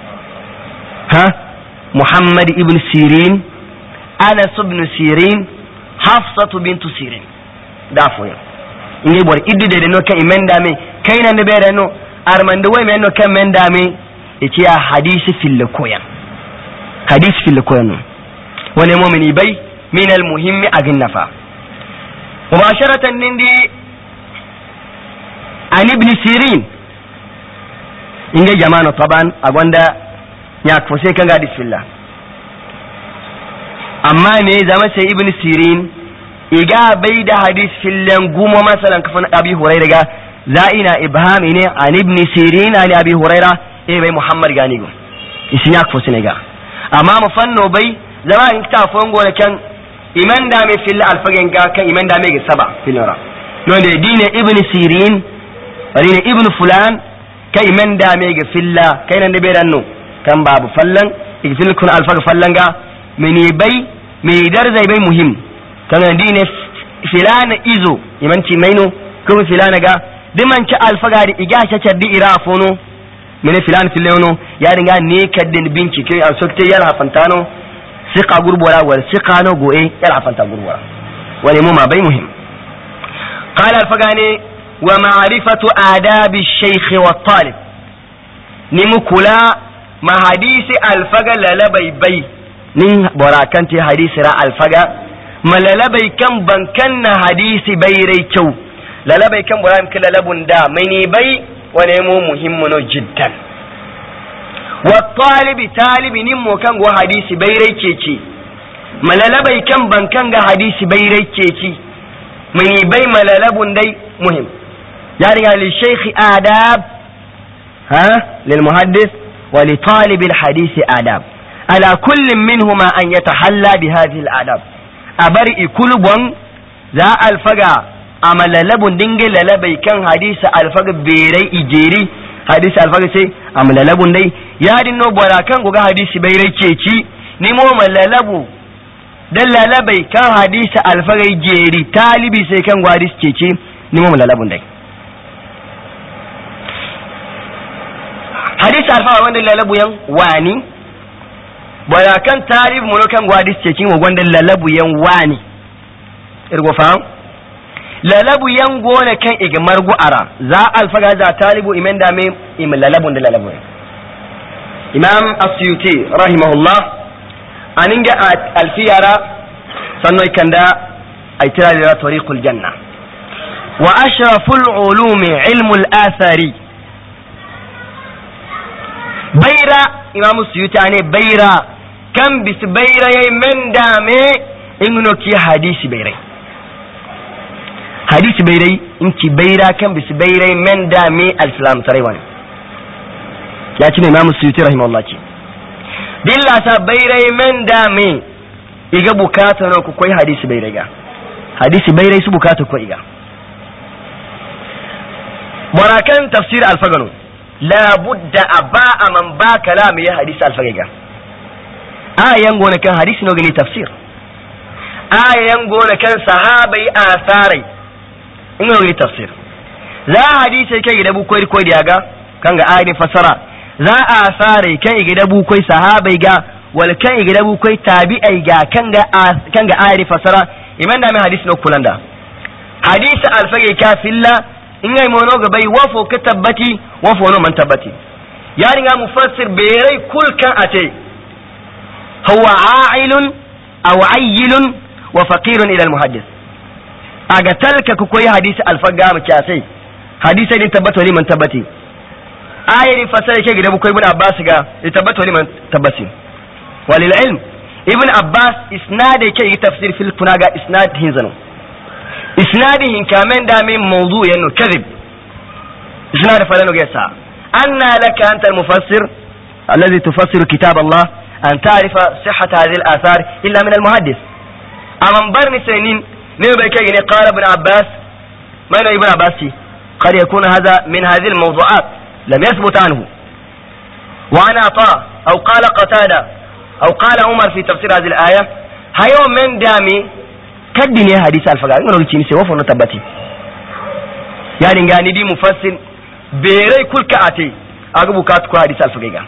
محمد ابن سيرين أنس بن سيرين حفصة بنت سيرين دافو يا إني بور إدو ده نو كإيمان دامي كاين النبي نو أرمان دوي من نو كإيمان دامي إتيا حديث في اللقويا حديث في اللقويا ونمو من يبي من المهم أجنفا مباشرة نندي عن ابن سيرين إني جمانو طبعا أقول ya ko sai kan ga bismillah amma me zama sai ibn sirin iga bai da hadis fillan guma masalan kafan abi hurairah ga za'ina ibham ne an ibn sirin ali abi hurairah bai muhammad gani go isi ya ko sai ga amma mu fanno bai zama in ta fango da kan iman da me fil alfagen ga kan iman da me ga saba filora no da dine ibn sirin bari ne ibn fulan kai iman da me ga filla kai nan da bai ranno kan babu fallan igfil kun alfaga fallan ga mene bai me darzai bai muhim kan dine filana izo imanci maino kuma filana ga diman ci alfaga da iga shacar di irafono mene filan filano ya dinga ne kaddin bincike an sokte yala fantano siqa gurbora wal siqa no goe yala fanta gurbora wani mu ma bai muhim qala al-fagani wa ma'rifatu adabi ash-shaykh wa at-talib ni mukula ma hadisi al-faga lalabai bai nin borakan te hadisi ra al-faga malalabai kan bankan na hadisi bai rai kyau lalabai kan boram kala labun da mai ne bai wane mu muhimmin jiddan wa talibi talibi nin mo kan go hadisi bai rai keci malalabai kan bankan ga hadisi bai rai keci mai bai malalabun dai muhim yani ga li shaykh adab lil muhaddis wa li talib al hadith adab ala kull minhuma an yatahalla bi hadhihi al adab abari ikulubon za alfaga a malalabun dinge lalabai kan hadisi alfaga berai ijeri hadisi alfaga sai a malalabun dai ya dinno bora kan guga hadisi berai ceci ni mo malalabu dan lalabai kan hadisi alfaga ijeri talibi sai kan guga hadisi ceci ni mo malalabun dai hadisi alfaga wanda lalabu yan wani bora kan talibi mo kan guga hadisi ceci mo wanda lalabu yan wani irgo fam lalabu yan gona kan igmar gu'ara za alfaga za talibu iman da me im lalabun da lalabu imam asyuti rahimahullah aninga alfiyara sannan kanda ay tira da tariqul janna wa ashraful ulumi ilmul athari bayra imam asyuti ane bayra kan bis bayra yay men da me ingno ki hadisi bayrai hadisi bairai in ki baira kan bisi bairai men da me al-islam tarai wani ya ci ne imamu suyuti rahimahullah ce dilla sa bairai men da me iga bukata na ku koi hadisi bairai ga hadisi bairai su bukata ko iga marakan tafsir al-fagano la budda aba man ba kalam ya hadisi al-fagai ga ayan gona kan hadisi no gani tafsir ayan gona kan sahabai asarai ina yi tafsir za a hadisi kai gida bukwai ko da ga kan ga ayi fasara za a sare kai gida bukwai sahabai ga wal kai gida bukwai tabi'ai ga kan ga ayi fasara iman da mai hadisi no kulanda hadisi alfage ka filla in ai mono ga bai wafo ka tabbati wafo no man tabbati ya ringa mufassir berai kul kan ate huwa a'ilun aw ayyilun wa faqirun ila al muhaddis aga talka ku koyi hadisi alfaga mu kyasai hadisi ne tabbata liman tabbati ayari fasara ke gida bukai ibn abbas ga tabbata liman tabbati walil ilm ibn abbas isnad ke tafsir fil kunaga isnad hinzanu isnadihin kamen da min mawdu yanu kadhib isnad falano gesa anna laka anta al mufassir alladhi tufassiru kitab allah an ta'rifa sihhat hadhihi al athar illa min al muhaddis amman barni sanin نيو بكي قال ابن عباس من ابن عباس قد يكون هذا من هذه الموضوعات لم يثبت عنه وعن عطاء أو قال قتادة أو قال عمر في تفسير هذه الآية هيو من دامي كدني حديث الفقار نقول لك نسي وفو نتبتي يعني قاني دي مفسر بيري كل كأتي أقبو كاتكو حديث الفقار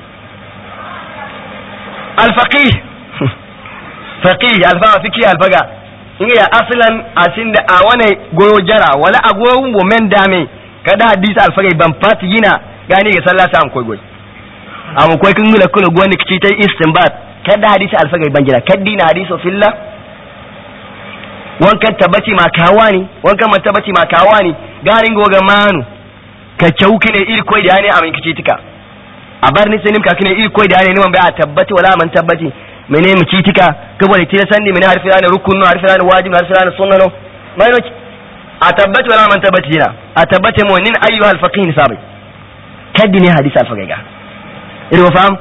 الفقيه فقيه الفقيه الفقار inga aslan asinda a wane goyo jara wala agowo wo men dame kada hadisi alfagai ban fati gina gani ga sallah sam koy goy am koy kin ngula kula goni kici tay istinbat kada hadisi alfagai ban jira kaddi na hadiso filla wankan tabati ma kawani wankan man tabati ma kawani garin goga manu ka chauki ne ir koy da ne amin kici tika a barni sai nim ka kine ir koy da ne man bai a tabbati wala man tabbati mene mu citika kabari tira sandi mene harfi rana rukunno harfi rana wajibi harfi rana sunnano mai no a tabbata wala man tabbata jina a tabbata mu nin ayyuhal faqih sabai kaddi ne hadisi alfaqih ga ido fam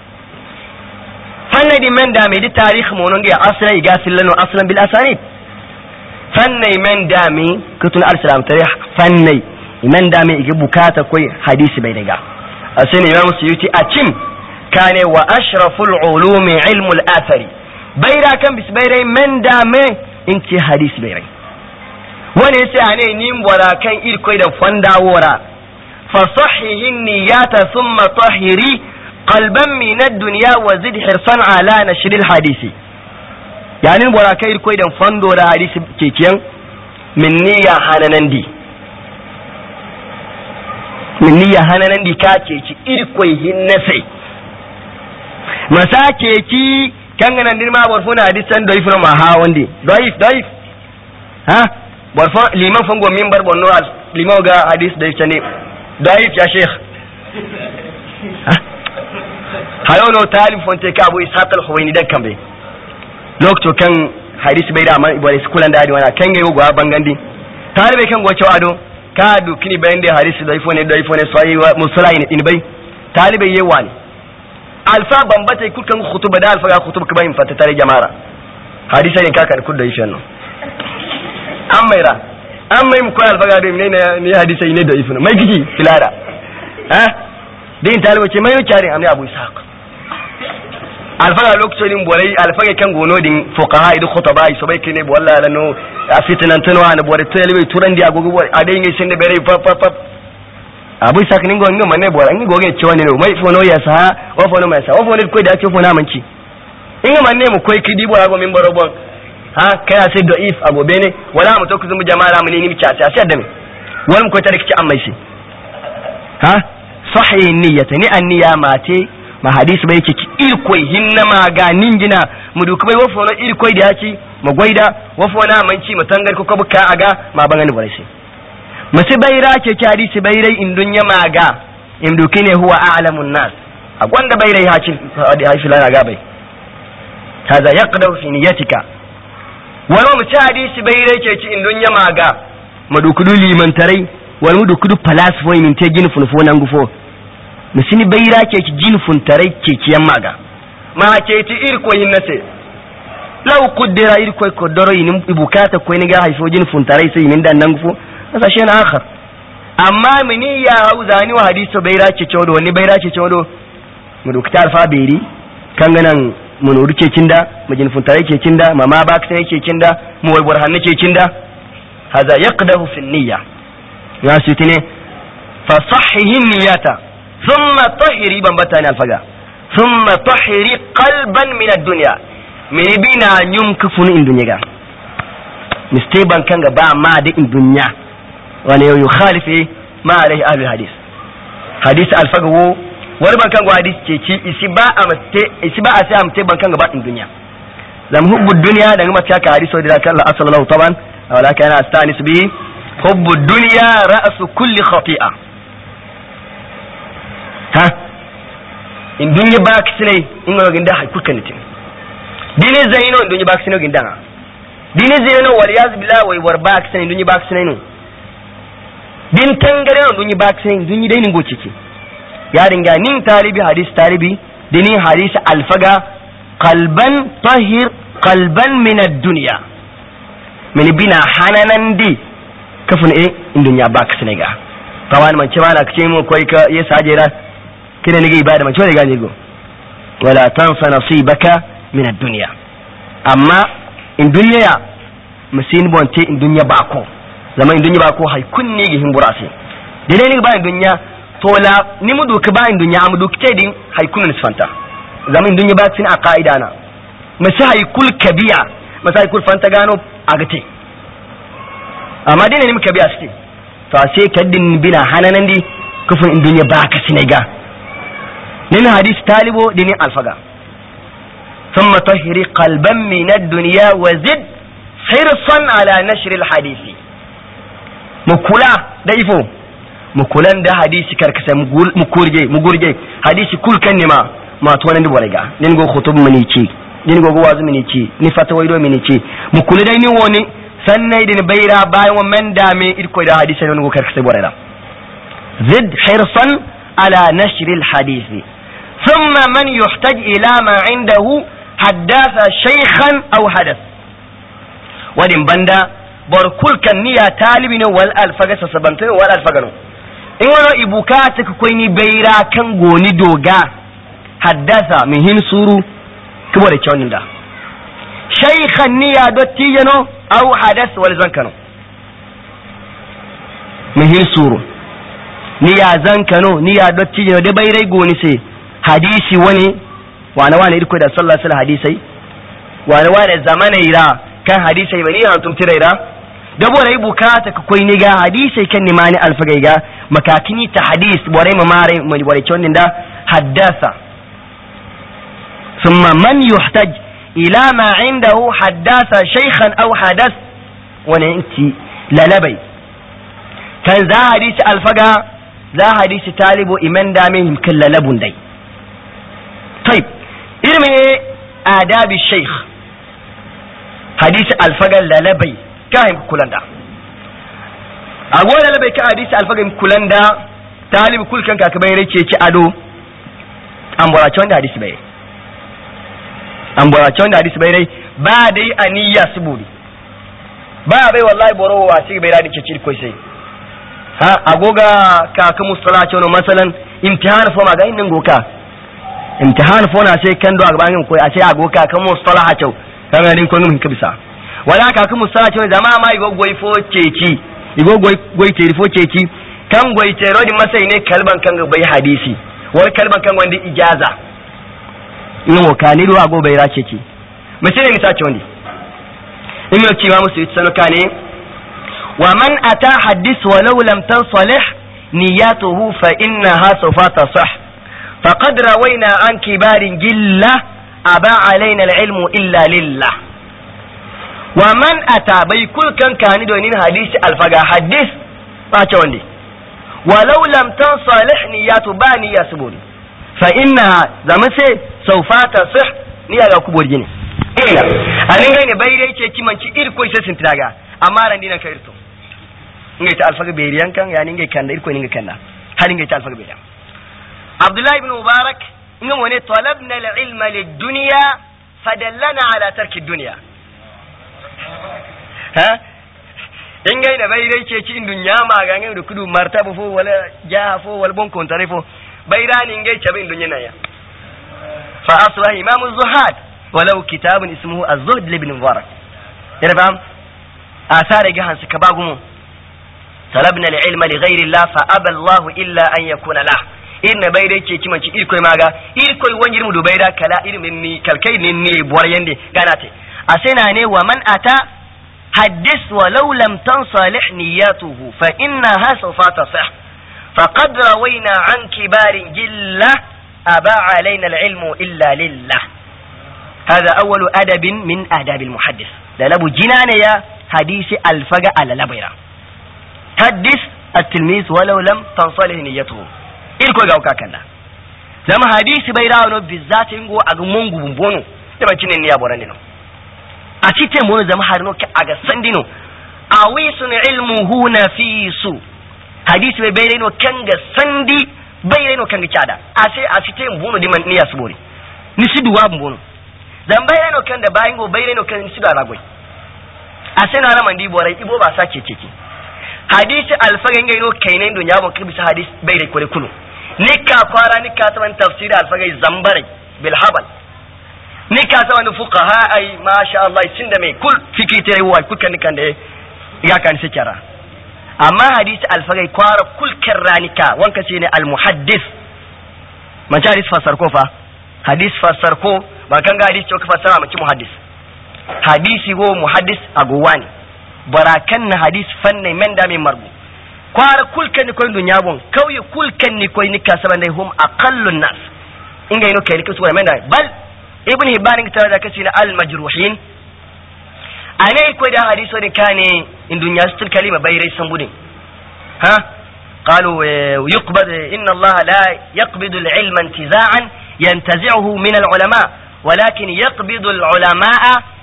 fanna di men da me di tarikh mo non ga asla iga fillano aslan bil asanid fanna men da me kutun al-salam tarikh fanna men da me iga bukata koi hadisi bai daga asani imam suyuti a cin kane wa ashraful ulumi ilmul athari bayra kan bis bayrai men da me inki hadis bayrai wani sai ane nin bora kan irkoi da fanda wora فصحح النيات ثم طهري قلبا من الدنيا وزد حرصا على نشر الحديث يعني براكاي كوي دان فندو da hadisi kekiyan min niyya hananandi ka keki irkoi hinnase masa keki kanganan din ma borfuna hadisan do ifno ma ha wande doif ha borfo liman fango minbar bonno al liman ga hadis da ifne doif ya sheikh hayo no talib fonte ka abu ishaq al-huwaini dan kambe lokto kan hadisi bai da amma ibare skulan da wana kan yayo go bangandi talibe kan go cewa do ka du kini bayan da hadisi da ifone sai musulai ne bai talibe yewa ne alfa bambata kukan khutuba da alfa ga khutuba ka bayin fata tare jama'a hadisi ne kaka kudda ishan no amma mu ko alfa ga do ne hadisi ne da ifone mai kiki filada din talibe ce mai yake amne abu ishaq alfaga lokacin borai alfaga kan gono din fuqaha idu khutaba so bai kine bo wallahi lano fitnan tanwa na bore talibe turan dia gogo bore adai ngai sinde bere pap abu ishaq ningo ngo manne bore ngi goge cewa ne mai fono ya sa wa fono mai sa wa fono ko da ce fono manci inga manne mu koi kidi bo ago min baro bon ha kai sai da'if ago bene wala mu to kuzumu jama'a mu ne ni mi cha sai da me wal mu ko ta rikici amma shi ha sahih niyyata ni anniya mate ma hadisi bai yake irkoi hinna ma ga ningina mu duka bai wofo no irkoi da yaci ma goida wofo na manci matangar ko buka aga ma bangani bare shi musi bayra ke ki hadisi bayrai in dunya ma ga in duki ne huwa a'lamun nas a gwanda bayrai haci hadisi lana ga bai kaza yaqdaw fi niyyatika wala mu ci hadisi bayrai ke ci in dunya ma ga mu dukudu limantarai wal mu dukudu falasfo min te gin funfo nan gufo musini bayra ke ki jin funtarai ke kiyan maga ma ke ti irko yin nase law qaddara irko ko doro yin ibukata ko ni ga haifo jin funtarai sai min dan nan gufo kasa shi na akhar amma mini ya hauzani wa hadisu bayra ke cewa wani bayra ke cewa mu dokta alfa beri kan ganan mu nuru ke kinda mu jin funtarai ke kinda mama ba ka sai ke kinda mu wai burhan ke kinda hada yaqdahu fi niyya ya sitine fa sahhihi niyyata ثم طهري بمبتاني الفقا ثم طهري قلبا من الدنيا من بنا يمكفون in دنيا مستيبان كان با ما دي in دنيا وانا يخالف ما عليه اهل الحديث حديث الفقا warban kan hadis ce ci isi ba a sai amte ban kan gaba in duniya lam hubbu dunya da kuma ta ka hadiso da kan Allah sallallahu taban wala kana astanis bi hubbu dunya ra'su kulli khati'a ha in dunya ba kisne in ga ginda hakuka ne tin dine zaino in dunya ba kisne ginda dine zaino wal yaz billah wai war ba kisne in dunya ba kisne no din tangare no dunya ba kisne dunya dai ningo ciki ya dinga nin talibi hadis talibi dini hadis alfaga qalban tahir qalban min ad-dunya min bina hananan di kafin in dunya ba kisne ga tawan man ce mana kace mu koi ka yasa jira kina ne ga ibada man ce ga ne go wala tansa nasibaka min ad-dunya amma in dunya ya musin bonte in dunya ba ko zaman in dunya ba ko hay kunni gi himburase dine ne ba in dunya to la ni mu duka ba in dunya amu duka din hay kunni sfanta zaman in dunya ba tin a qaida na masa hay kul kabiya masa hay kul fanta gano agate amma dine ne mu kabiya suke to sai kaddin bina hananan di kufin in dunya ba ka sinega nin hadis talibo dinin alfaga ثم طهر قلبا من الدنيا وزد حرصا على نشر الحديث مكولا دايفو مكولان ده حديث كركسه مغورجي حديث كل كنما ما توان دي بوريغا نين go khutub minici nin go wazu minici ni fatawaido minici mukula dai ni woni sannai din bayra bayan wannan da me irko da hadisi ne go karkashe borera zid hirsan ala nashr al hadith thumma man yuhtaj ila ma indahu haddatha shaykhan aw hadath wadin banda bor kulkan niya talibi ne wal alfaga sabantin wal alfagano in wano ibuka ta koi ni bayra kan goni doga haddatha mihin suru kubo da kyawun da shaykhan niya dotti yano aw hadath wal zankano mihin suru ni ya zankano ni ya dotti ne da bai rai goni sai hadisi wani irko da sallallahu alaihi hadisai wani zamana ira kan hadisai bani hantum tiraira dabo rai bukata ka koi ni ga hadisai kan ni mani alfagai ga makakini ta hadis bore ma mare mai bore chondin da haddasa thumma man yuhtaj ila ma indahu haddasa shaykhan aw hadas wani inti lalabai kan za hadisi alfaga za hadisi talibu iman damihim kallalabun dai طيب irme adabi shaykh hadisi alfaga lalabai kayan kulanda agwada lalabai ka hadisi alfaga kulanda talibu kulkan ka bai rake ci ado an borace wanda hadisi bai rai ba dai aniya suburi ba bai wallahi borowa ci bai radi ci ko sai ha agoga ka mustala ce no masalan imtihan fo maga innin goka imtihan fo na sai kan do a gaban ko a sai agoga ka mustala ha ce kan rin ko mun kibisa wala ka mustala ce jama'a ma igo goyi fo ceci igo goyi te fo ceci kan goyi te rodi masai ne kalban kan bai hadisi wai kalban kan wanda ijaza in wakani do ago bai race ki misali ni sace wanda in yau cewa musu sanuka ne ومن أتى حدث ولو لم تنصلح نياته فإنها سوف تصح فقد روينا عن كبار جلة أبى علينا العلم إلا لله ومن أتى بيكل كان دونين حديث الفقه حدث فاتوندي ولو لم تنصلح نياته باني يسبوني فإنها زمسي سوف تصح نياته كبور جيني إلا أنا غير بيريتي كمانشي إلكو يسسن تلاغا أمارا دينا كيرتو ngai ta alfaga beriyan kan yani ngai kanda irko ninga kanda hali ngai ta alfaga beriyan Abdullah ibn Mubarak inga wone talabna al-ilma lid-dunya fadallana ala tarki ad-dunya ha ingai da bai dai ce ci dunya ma ga ngai da kudu martaba fo wala jaha fo wal bon kontare fo bai rani ngai ce bin dunya na ya fa asra imam az-zuhad walau kitabun ismuhu az-zuhd ibn Mubarak yarba asare ga hansu ka bagumo talabna al-ilma li ghayri Allah fa aba Allah illa an yakuna lah inna bayda ce ki manci irkoi maga irkoi wanjir mu dubai da kala ilmin ni kalkai ni boryande ganate asena ne wa man ata haddis walau lam tansalih niyatuhu fa innaha sawfa tasih faqad rawayna an kibarin jilla aba alaina al-ilmu illa lillah هذا أول أدب من آداب المحدث لابو جنان يا حديث الفقه على لبيرا حدث التلميذ ولو لم تنصله نيته إلكو غاوكا كنا لما حديث بيراونو بالذات ينغو أغمونغو بمبونو لما كنا نيابورا نينو أتيتي مونو زما حارنو كأغا سندينو أويسن علمه نفيسو حديث بيرينو كنغا سندي بيرينو كنغا كادا أتيتي مونو دي من نياسبوري نسيدو وابمبونو zan bayyano kan da bayin go bayyano kan su da ragwai a sai na raman di borai ibo ba sake keke hadisi alfagan gaino kainen dunya bon kibisa hadis bai da kure kulu nika kwara nika ta man tafsir alfagai zambare bil habal nika ta wani fuqaha ai masha Allah sin da mai kul fikite wa kukan nikan da ya kan shi kira amma hadisi alfagai kwara kul kirranika wanka ce ne al muhaddis man ta hadis fasar ko fa hadis fasar ko ba kan ga hadisi ko fassara maki muhaddis hadisi go muhaddis agowani barakan na hadis fanne men da min marbu kwara kulkan ni koy dunya bon kauye kulkan ni koy ni kasaban dai hum aqallun nas inga ino kai kasu men da bal ibn hibban ta da kace na al majruhin anai koy da hadiso ne kane in dunya stul kalima bayrai sambudin ha قالوا يقبض إن الله لا يقبض العلم انتزاعا ينتزعه من العلماء ولكن يقبض العلماء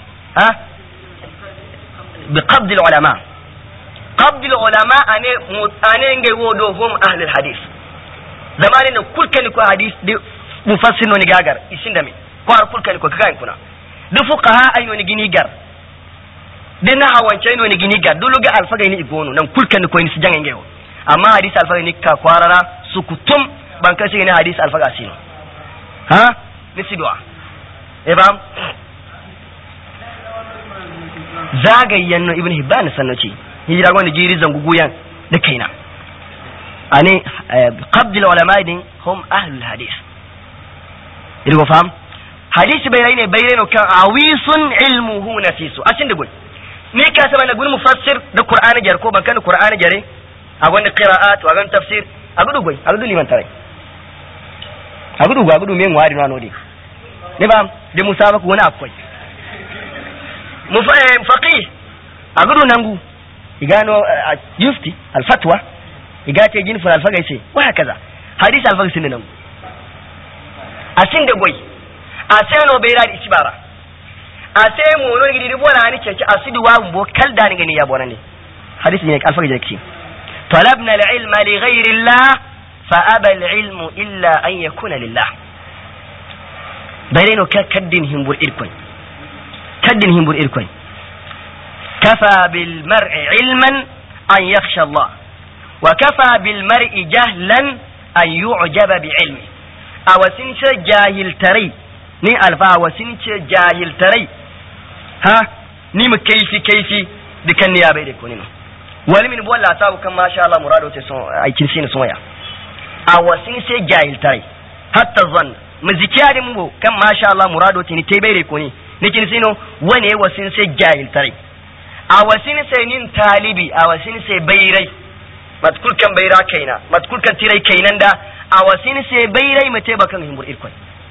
بقبض العلماء قبض العلماء أنا نجودو هم أهل الحديث زمان كل كان يكون حديث مفسر نجاجر يسندمي كل كان يكون كائن كنا دفقها أيو نجنيجر دنا هوانشين ونجنيجر دلوا جاء الفجر يجونو نم كل كان يكون يسجعن يجوا أما حديث الفجر نكا قاررا سكتم بانكسي هنا حديث الفجر سينو ها نسيدوا ibam zagayyan ibn hibban sannaci hijira wanda jiri zanguguyan da kaina أني قبض العلماء دين هم أهل الحديث يلقوا فهم حديث بيرين وكان عويص علمه نفيس أشين دقول نيكا سبا نقول مفسر ده قرآن جر كو بكان القرآن جري أقول قراءات وأقول تفسير أقول لي من ترى أقول مين وارد وانو دي نبام دي مسابق ونا أكوي فقيه أقول نانغو يغانو يفتي الفتوى يغاتي جين فر الفقه يسي وهكذا حديث الفقه سنن أشين دقوي أسينو بيراد إشبارا أسيمو نون جدي ربونا عني تشي أسيدو وامبو كل داني جني يابونني حديث منك الفقه جاكسي طلبنا العلم لغير الله فأبى العلم إلا أن يكون لله بيرينو كدنهم بالإركوين كفى بالمرء علما أن يخشى الله وكفى بالمرء جهلا أن يعجب بعلمه أوسنش جاهل تري ني ألفا أوسنش جاهل تري ها نيم كيفي دكان نيابي دكونين ولمن بولا تاو كما ما شاء الله مرادو تسون أي كنسين سويا أوسنش جاهل تري حتى الظن مزكيار مو كم ما شاء الله مرادو تني تيبي دكوني nikin sino wane wasin sai jahil tare a wasin sai nin talibi a wasin sai bairai matkulkan baira kaina matkulkan tirai kainan da a wasin sai bairai mate bakan himbur irkoi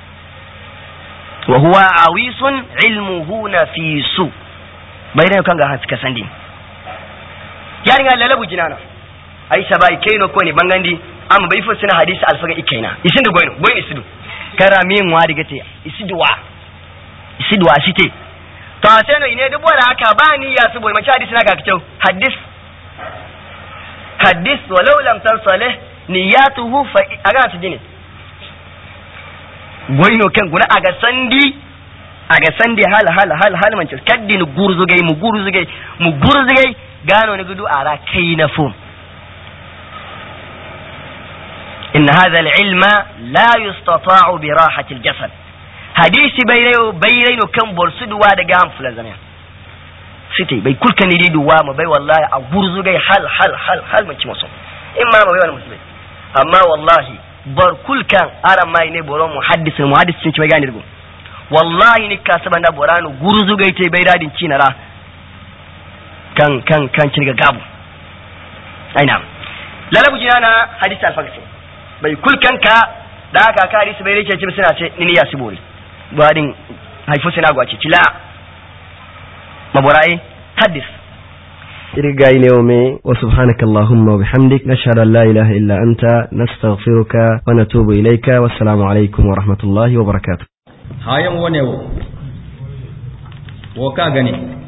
wa huwa awisun ilmuhu nafisu bairai kan ga haska sandi yarin Allah labu jinana aisha bai kaino ko ne bangandi amma bai fa sina hadisi alfaga ikaina isin da goyino isidu karamin wa diga te isiduwa sidwa shite to sai no ine dubo da haka ba ni ya subo mace hadisi naka kyau hadis walau lam tansalih niyatuhu fa aga ta dine goyino kan guna aga sandi hal man kaddin gurzugai gano ni gudu ara kai na fum إن هذا العلم لا يستطاع براحة الجسد hadisi bayrayno kan borsuduwa daga hanfula zamiya siti bai kulkan ni duwa ma bai wallahi a gurzu gai hal man ci musu in ma bai wani musulmi amma wallahi bar kulkan aran mai ne boron muhaddis cin ci bai gani rubu wallahi ni ka sabanda borano gurzu gai te bai dadin cinara kan cin ga gabu aina lalabu jinana hadisi alfaqsi bai kulkan ka da aka ka hadisi bai rike ci suna ce ni ya sibori بعدين هيفوسنا غواچي لا مبراي حدث رجاي نيومي وسبحانك اللهم وبحمدك نشهد ان لا اله الا انت نستغفرك ونتوب اليك والسلام عليكم ورحمه الله وبركاته hayan wonewo woka gani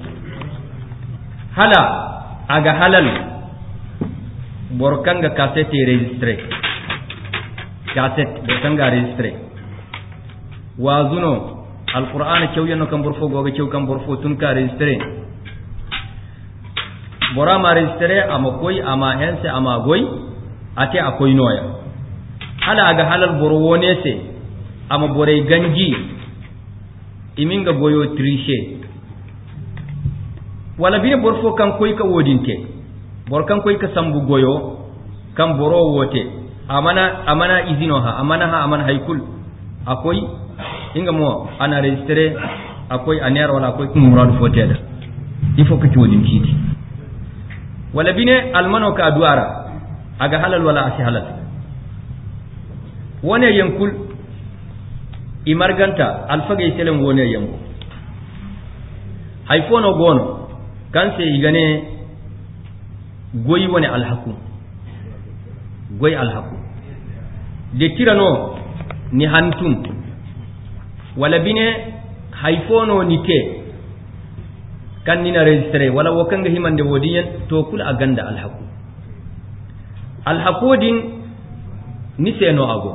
hala aga halal borkanga cassette registre borkanga registre wazuno alquran cewyano kam borfo goga cew kam borfo tun ka registre bora ma registre ama koy ama hense ama goy ate akoy noya hala aga halal boro wonese ama bore ganji iminga goyo triche wala bine borfo kan koy ka wodinte bor kan koy ka sambu goyo kam boro wote amana izino ha amana haykul akoy inga mo ana registre akoy aner wala akoy muradu foteda il faut que tu wodin kiti wala bine almano ka duara aga halal wala asi halal wone yankul imarganta alfagay selen wone yanku hayfono gono kanse igane goyi woni alhaku de tirano ni hantum wala bine hayfono nite kan nina registre wala wakanga himande wodiyen to kul aganda alhaqudin ni seno ago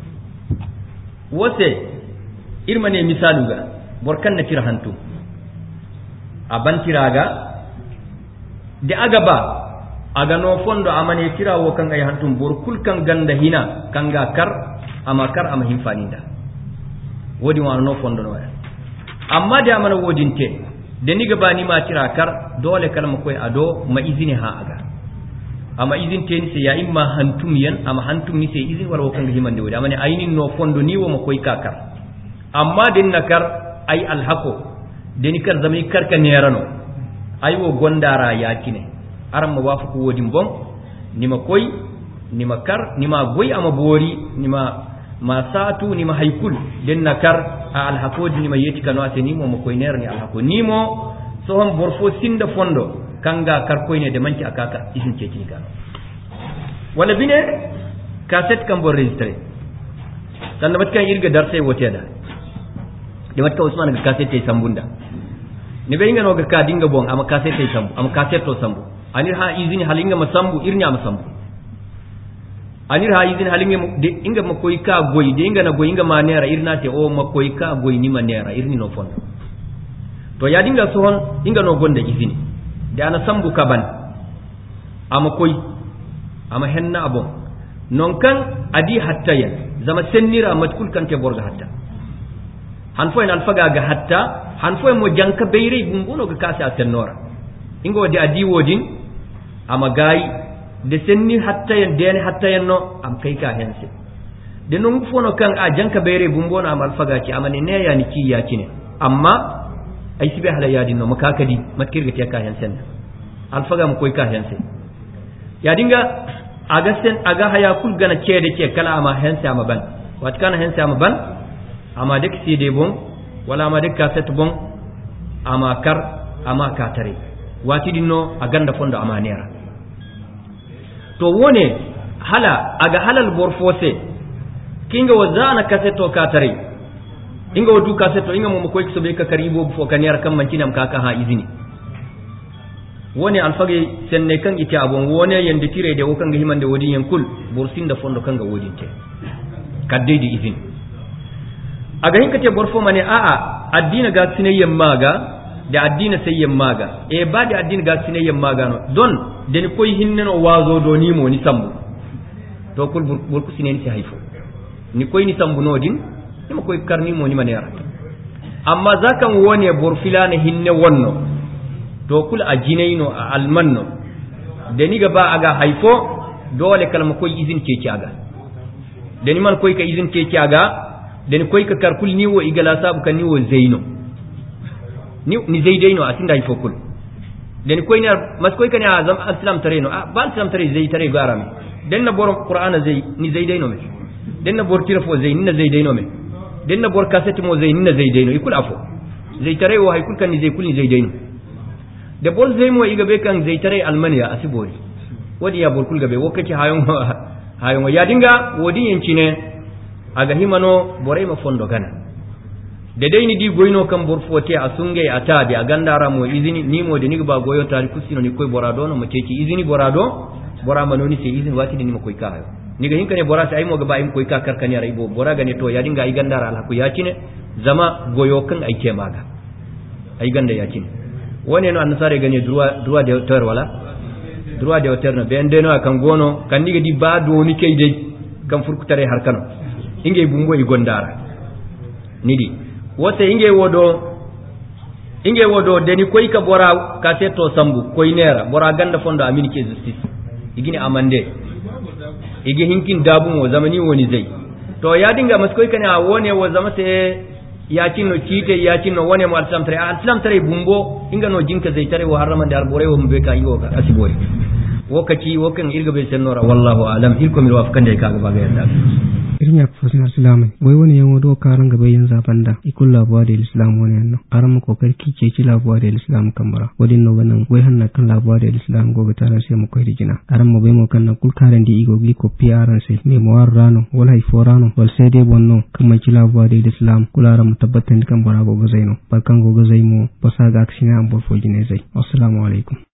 wote irmane misaluga borkan na tira hantum abantiraga de agaba aga no fondo amane tira wo kan ay hantum bor kul kan ganda hina kanga kar ama himfaninda wodi wa no fondo no amma da amana wodinte de ni gaba ni ma tira kar dole kalma koy ado ma izini ha aga ama izin teni se ya imma hantum yan ama hantum ni se izin wala kan himande wodi amane aynin no fondo ni wo makoy kakar amma den nakar ay alhaqo den kar zamai karka nerano ay wo gondara yakine aram ma wafu ko wodi bon ni makoy ni makar ni ma goy ama bori ni ma satu ni ma haykul den nakar alhaqo ni ma yeti kanu ateni mo makoy ner ni alhaqo ni mo so hon borfo sinda fondo kanga karkoy ne de manci akaka isin ceci ga wala bine cassette kan bo registré tan da matkan irga darsay wote da de matka usman ga cassette tay sambunda ne be ngano ga ka dinga bon ama cassette tay sambu ama cassette to sambu anir ha izini halinga masambu irnya masambu anir ha izini halinga de inga makoy ka goy de inga na goy inga manera irna te o makoy ka goy ni manera irni no fondo to ya dinga sohon inga no gonda izini da ana sambu kaban ama koy ama henna abon non kan adi hattayen zama sennira matkul kan te borga hatta han fo en alfaga ga hatta han fo mo janka beyre bumbuno ga kasi atennora ingo wadi adi wodin ama gayi de senni hattayen dene hattayen no am kai ka hense de non fono kan a janka beyre bumbuno am alfaga ci amane ne yani ki ya kine amma ay sibe hala yadin no makakadi matkirga te ka hensen alfaga mu koy ka hense ya dinga aga sen aga haya kul gana cede ke kala ama hense ama ban wat kana hense ama ban ama dek cede bon wala ama dek cassette bon ama kar ama katare wati dinno aganda fondo ama nera to wone hala aga halal borfose kinga wazana cassette to katare inga wadu cassette inga mo koy so be ka karibo fo kanera kam mancinam kaka ha izini woni alfage senne kan ite abon wone yende tire de wokan ga himande wodi yankul bursin da fondo kan ga wodi te kadde di izin aga hinkate borfo mane a addina ga sinayyan maga da addina sayyan maga e ba da addina ga sinayyan maga no don de ni koy hinneno wazo do ni mo ni sambu to kul burku sinen ci hayfo ni koy ni sambu no din ni mo koy karni mo ni manera amma zakan wone borfilana hinne wonno to kul a jinaino a almanno da ni gaba aga haifo dole kalma koy izin keke aga da ni man koy ka izin keke aga da ni koy ka karkul ni wo igala sabu kan ni wo zaino ni zaidaino a tinda haifo kul da ni koy ni mas koy kan ya azam islam tare no ba islam tare zai tare garami dan na bor qur'ana zai ni zaidaino me dan na bor tirafo zai ni na zaidaino me dan na bor cassette mo zai ni na zaidaino ikul afo zai tare wo haikul kan ni zai kul ni zaidaino da bol zai mo iga be kan zai tare almaniya asibori wadi ya bolkul gabe wakati hayon ya dinga wodi yanci ne aga himano borai ma fondo gana da dai ni di goyno kan borfote a sunge a tabi a gandara mo izini ni mo de ni ba goyo tari kusino ni koy borado no mace ki izini borado bora manoni sai izini wati ni mo koy ka hayo ni ga hinkane bora sai mo ga ba im koy ka karkani rai bo bora gane to ya dinga ai gandara alhaku ya cine zama goyo kan aike maga ai ganda ya cine woni no annasare gane droit de auteur wala droit de auteur no bende no kan gono kan diga di ba do ni kay dai kan furkutare har kano inge bumbo i gondara nidi wote inge wodo deni koy ka bora ka seto sambu koy nera bora ganda fondo amini ke justice igini amande igi hinkin dabu mo zamani woni zai to ya dinga maskoy kana wone wo zamate yakin no kite yakin no wone mo al-islam tare bumbo inga no jinka zai tare wa harama da arbore wo mbe ka yiwo ka asibori wakati wakan irga be senora wallahu alam irko mi wafkan da ka ga yadda irin ya fasin islam wai wani yan wado karan gaba yin zabanda ikul labuwa da islam wani yanno aran mu kokar kike ki labuwa da islam kambara wadin no wannan wai hanna kan labuwa da islam gobe tana sai mu kai digina aran mu bai mu kan kul karan di igo gi ko piaran sai me mo warrano wal hay forano wal sai dai bonno kuma ki labuwa da islam kula ran mu tabbatan kan bara gobe zaino barkan gobe zaimo basa ga aksina an bol fo gine zai assalamu alaikum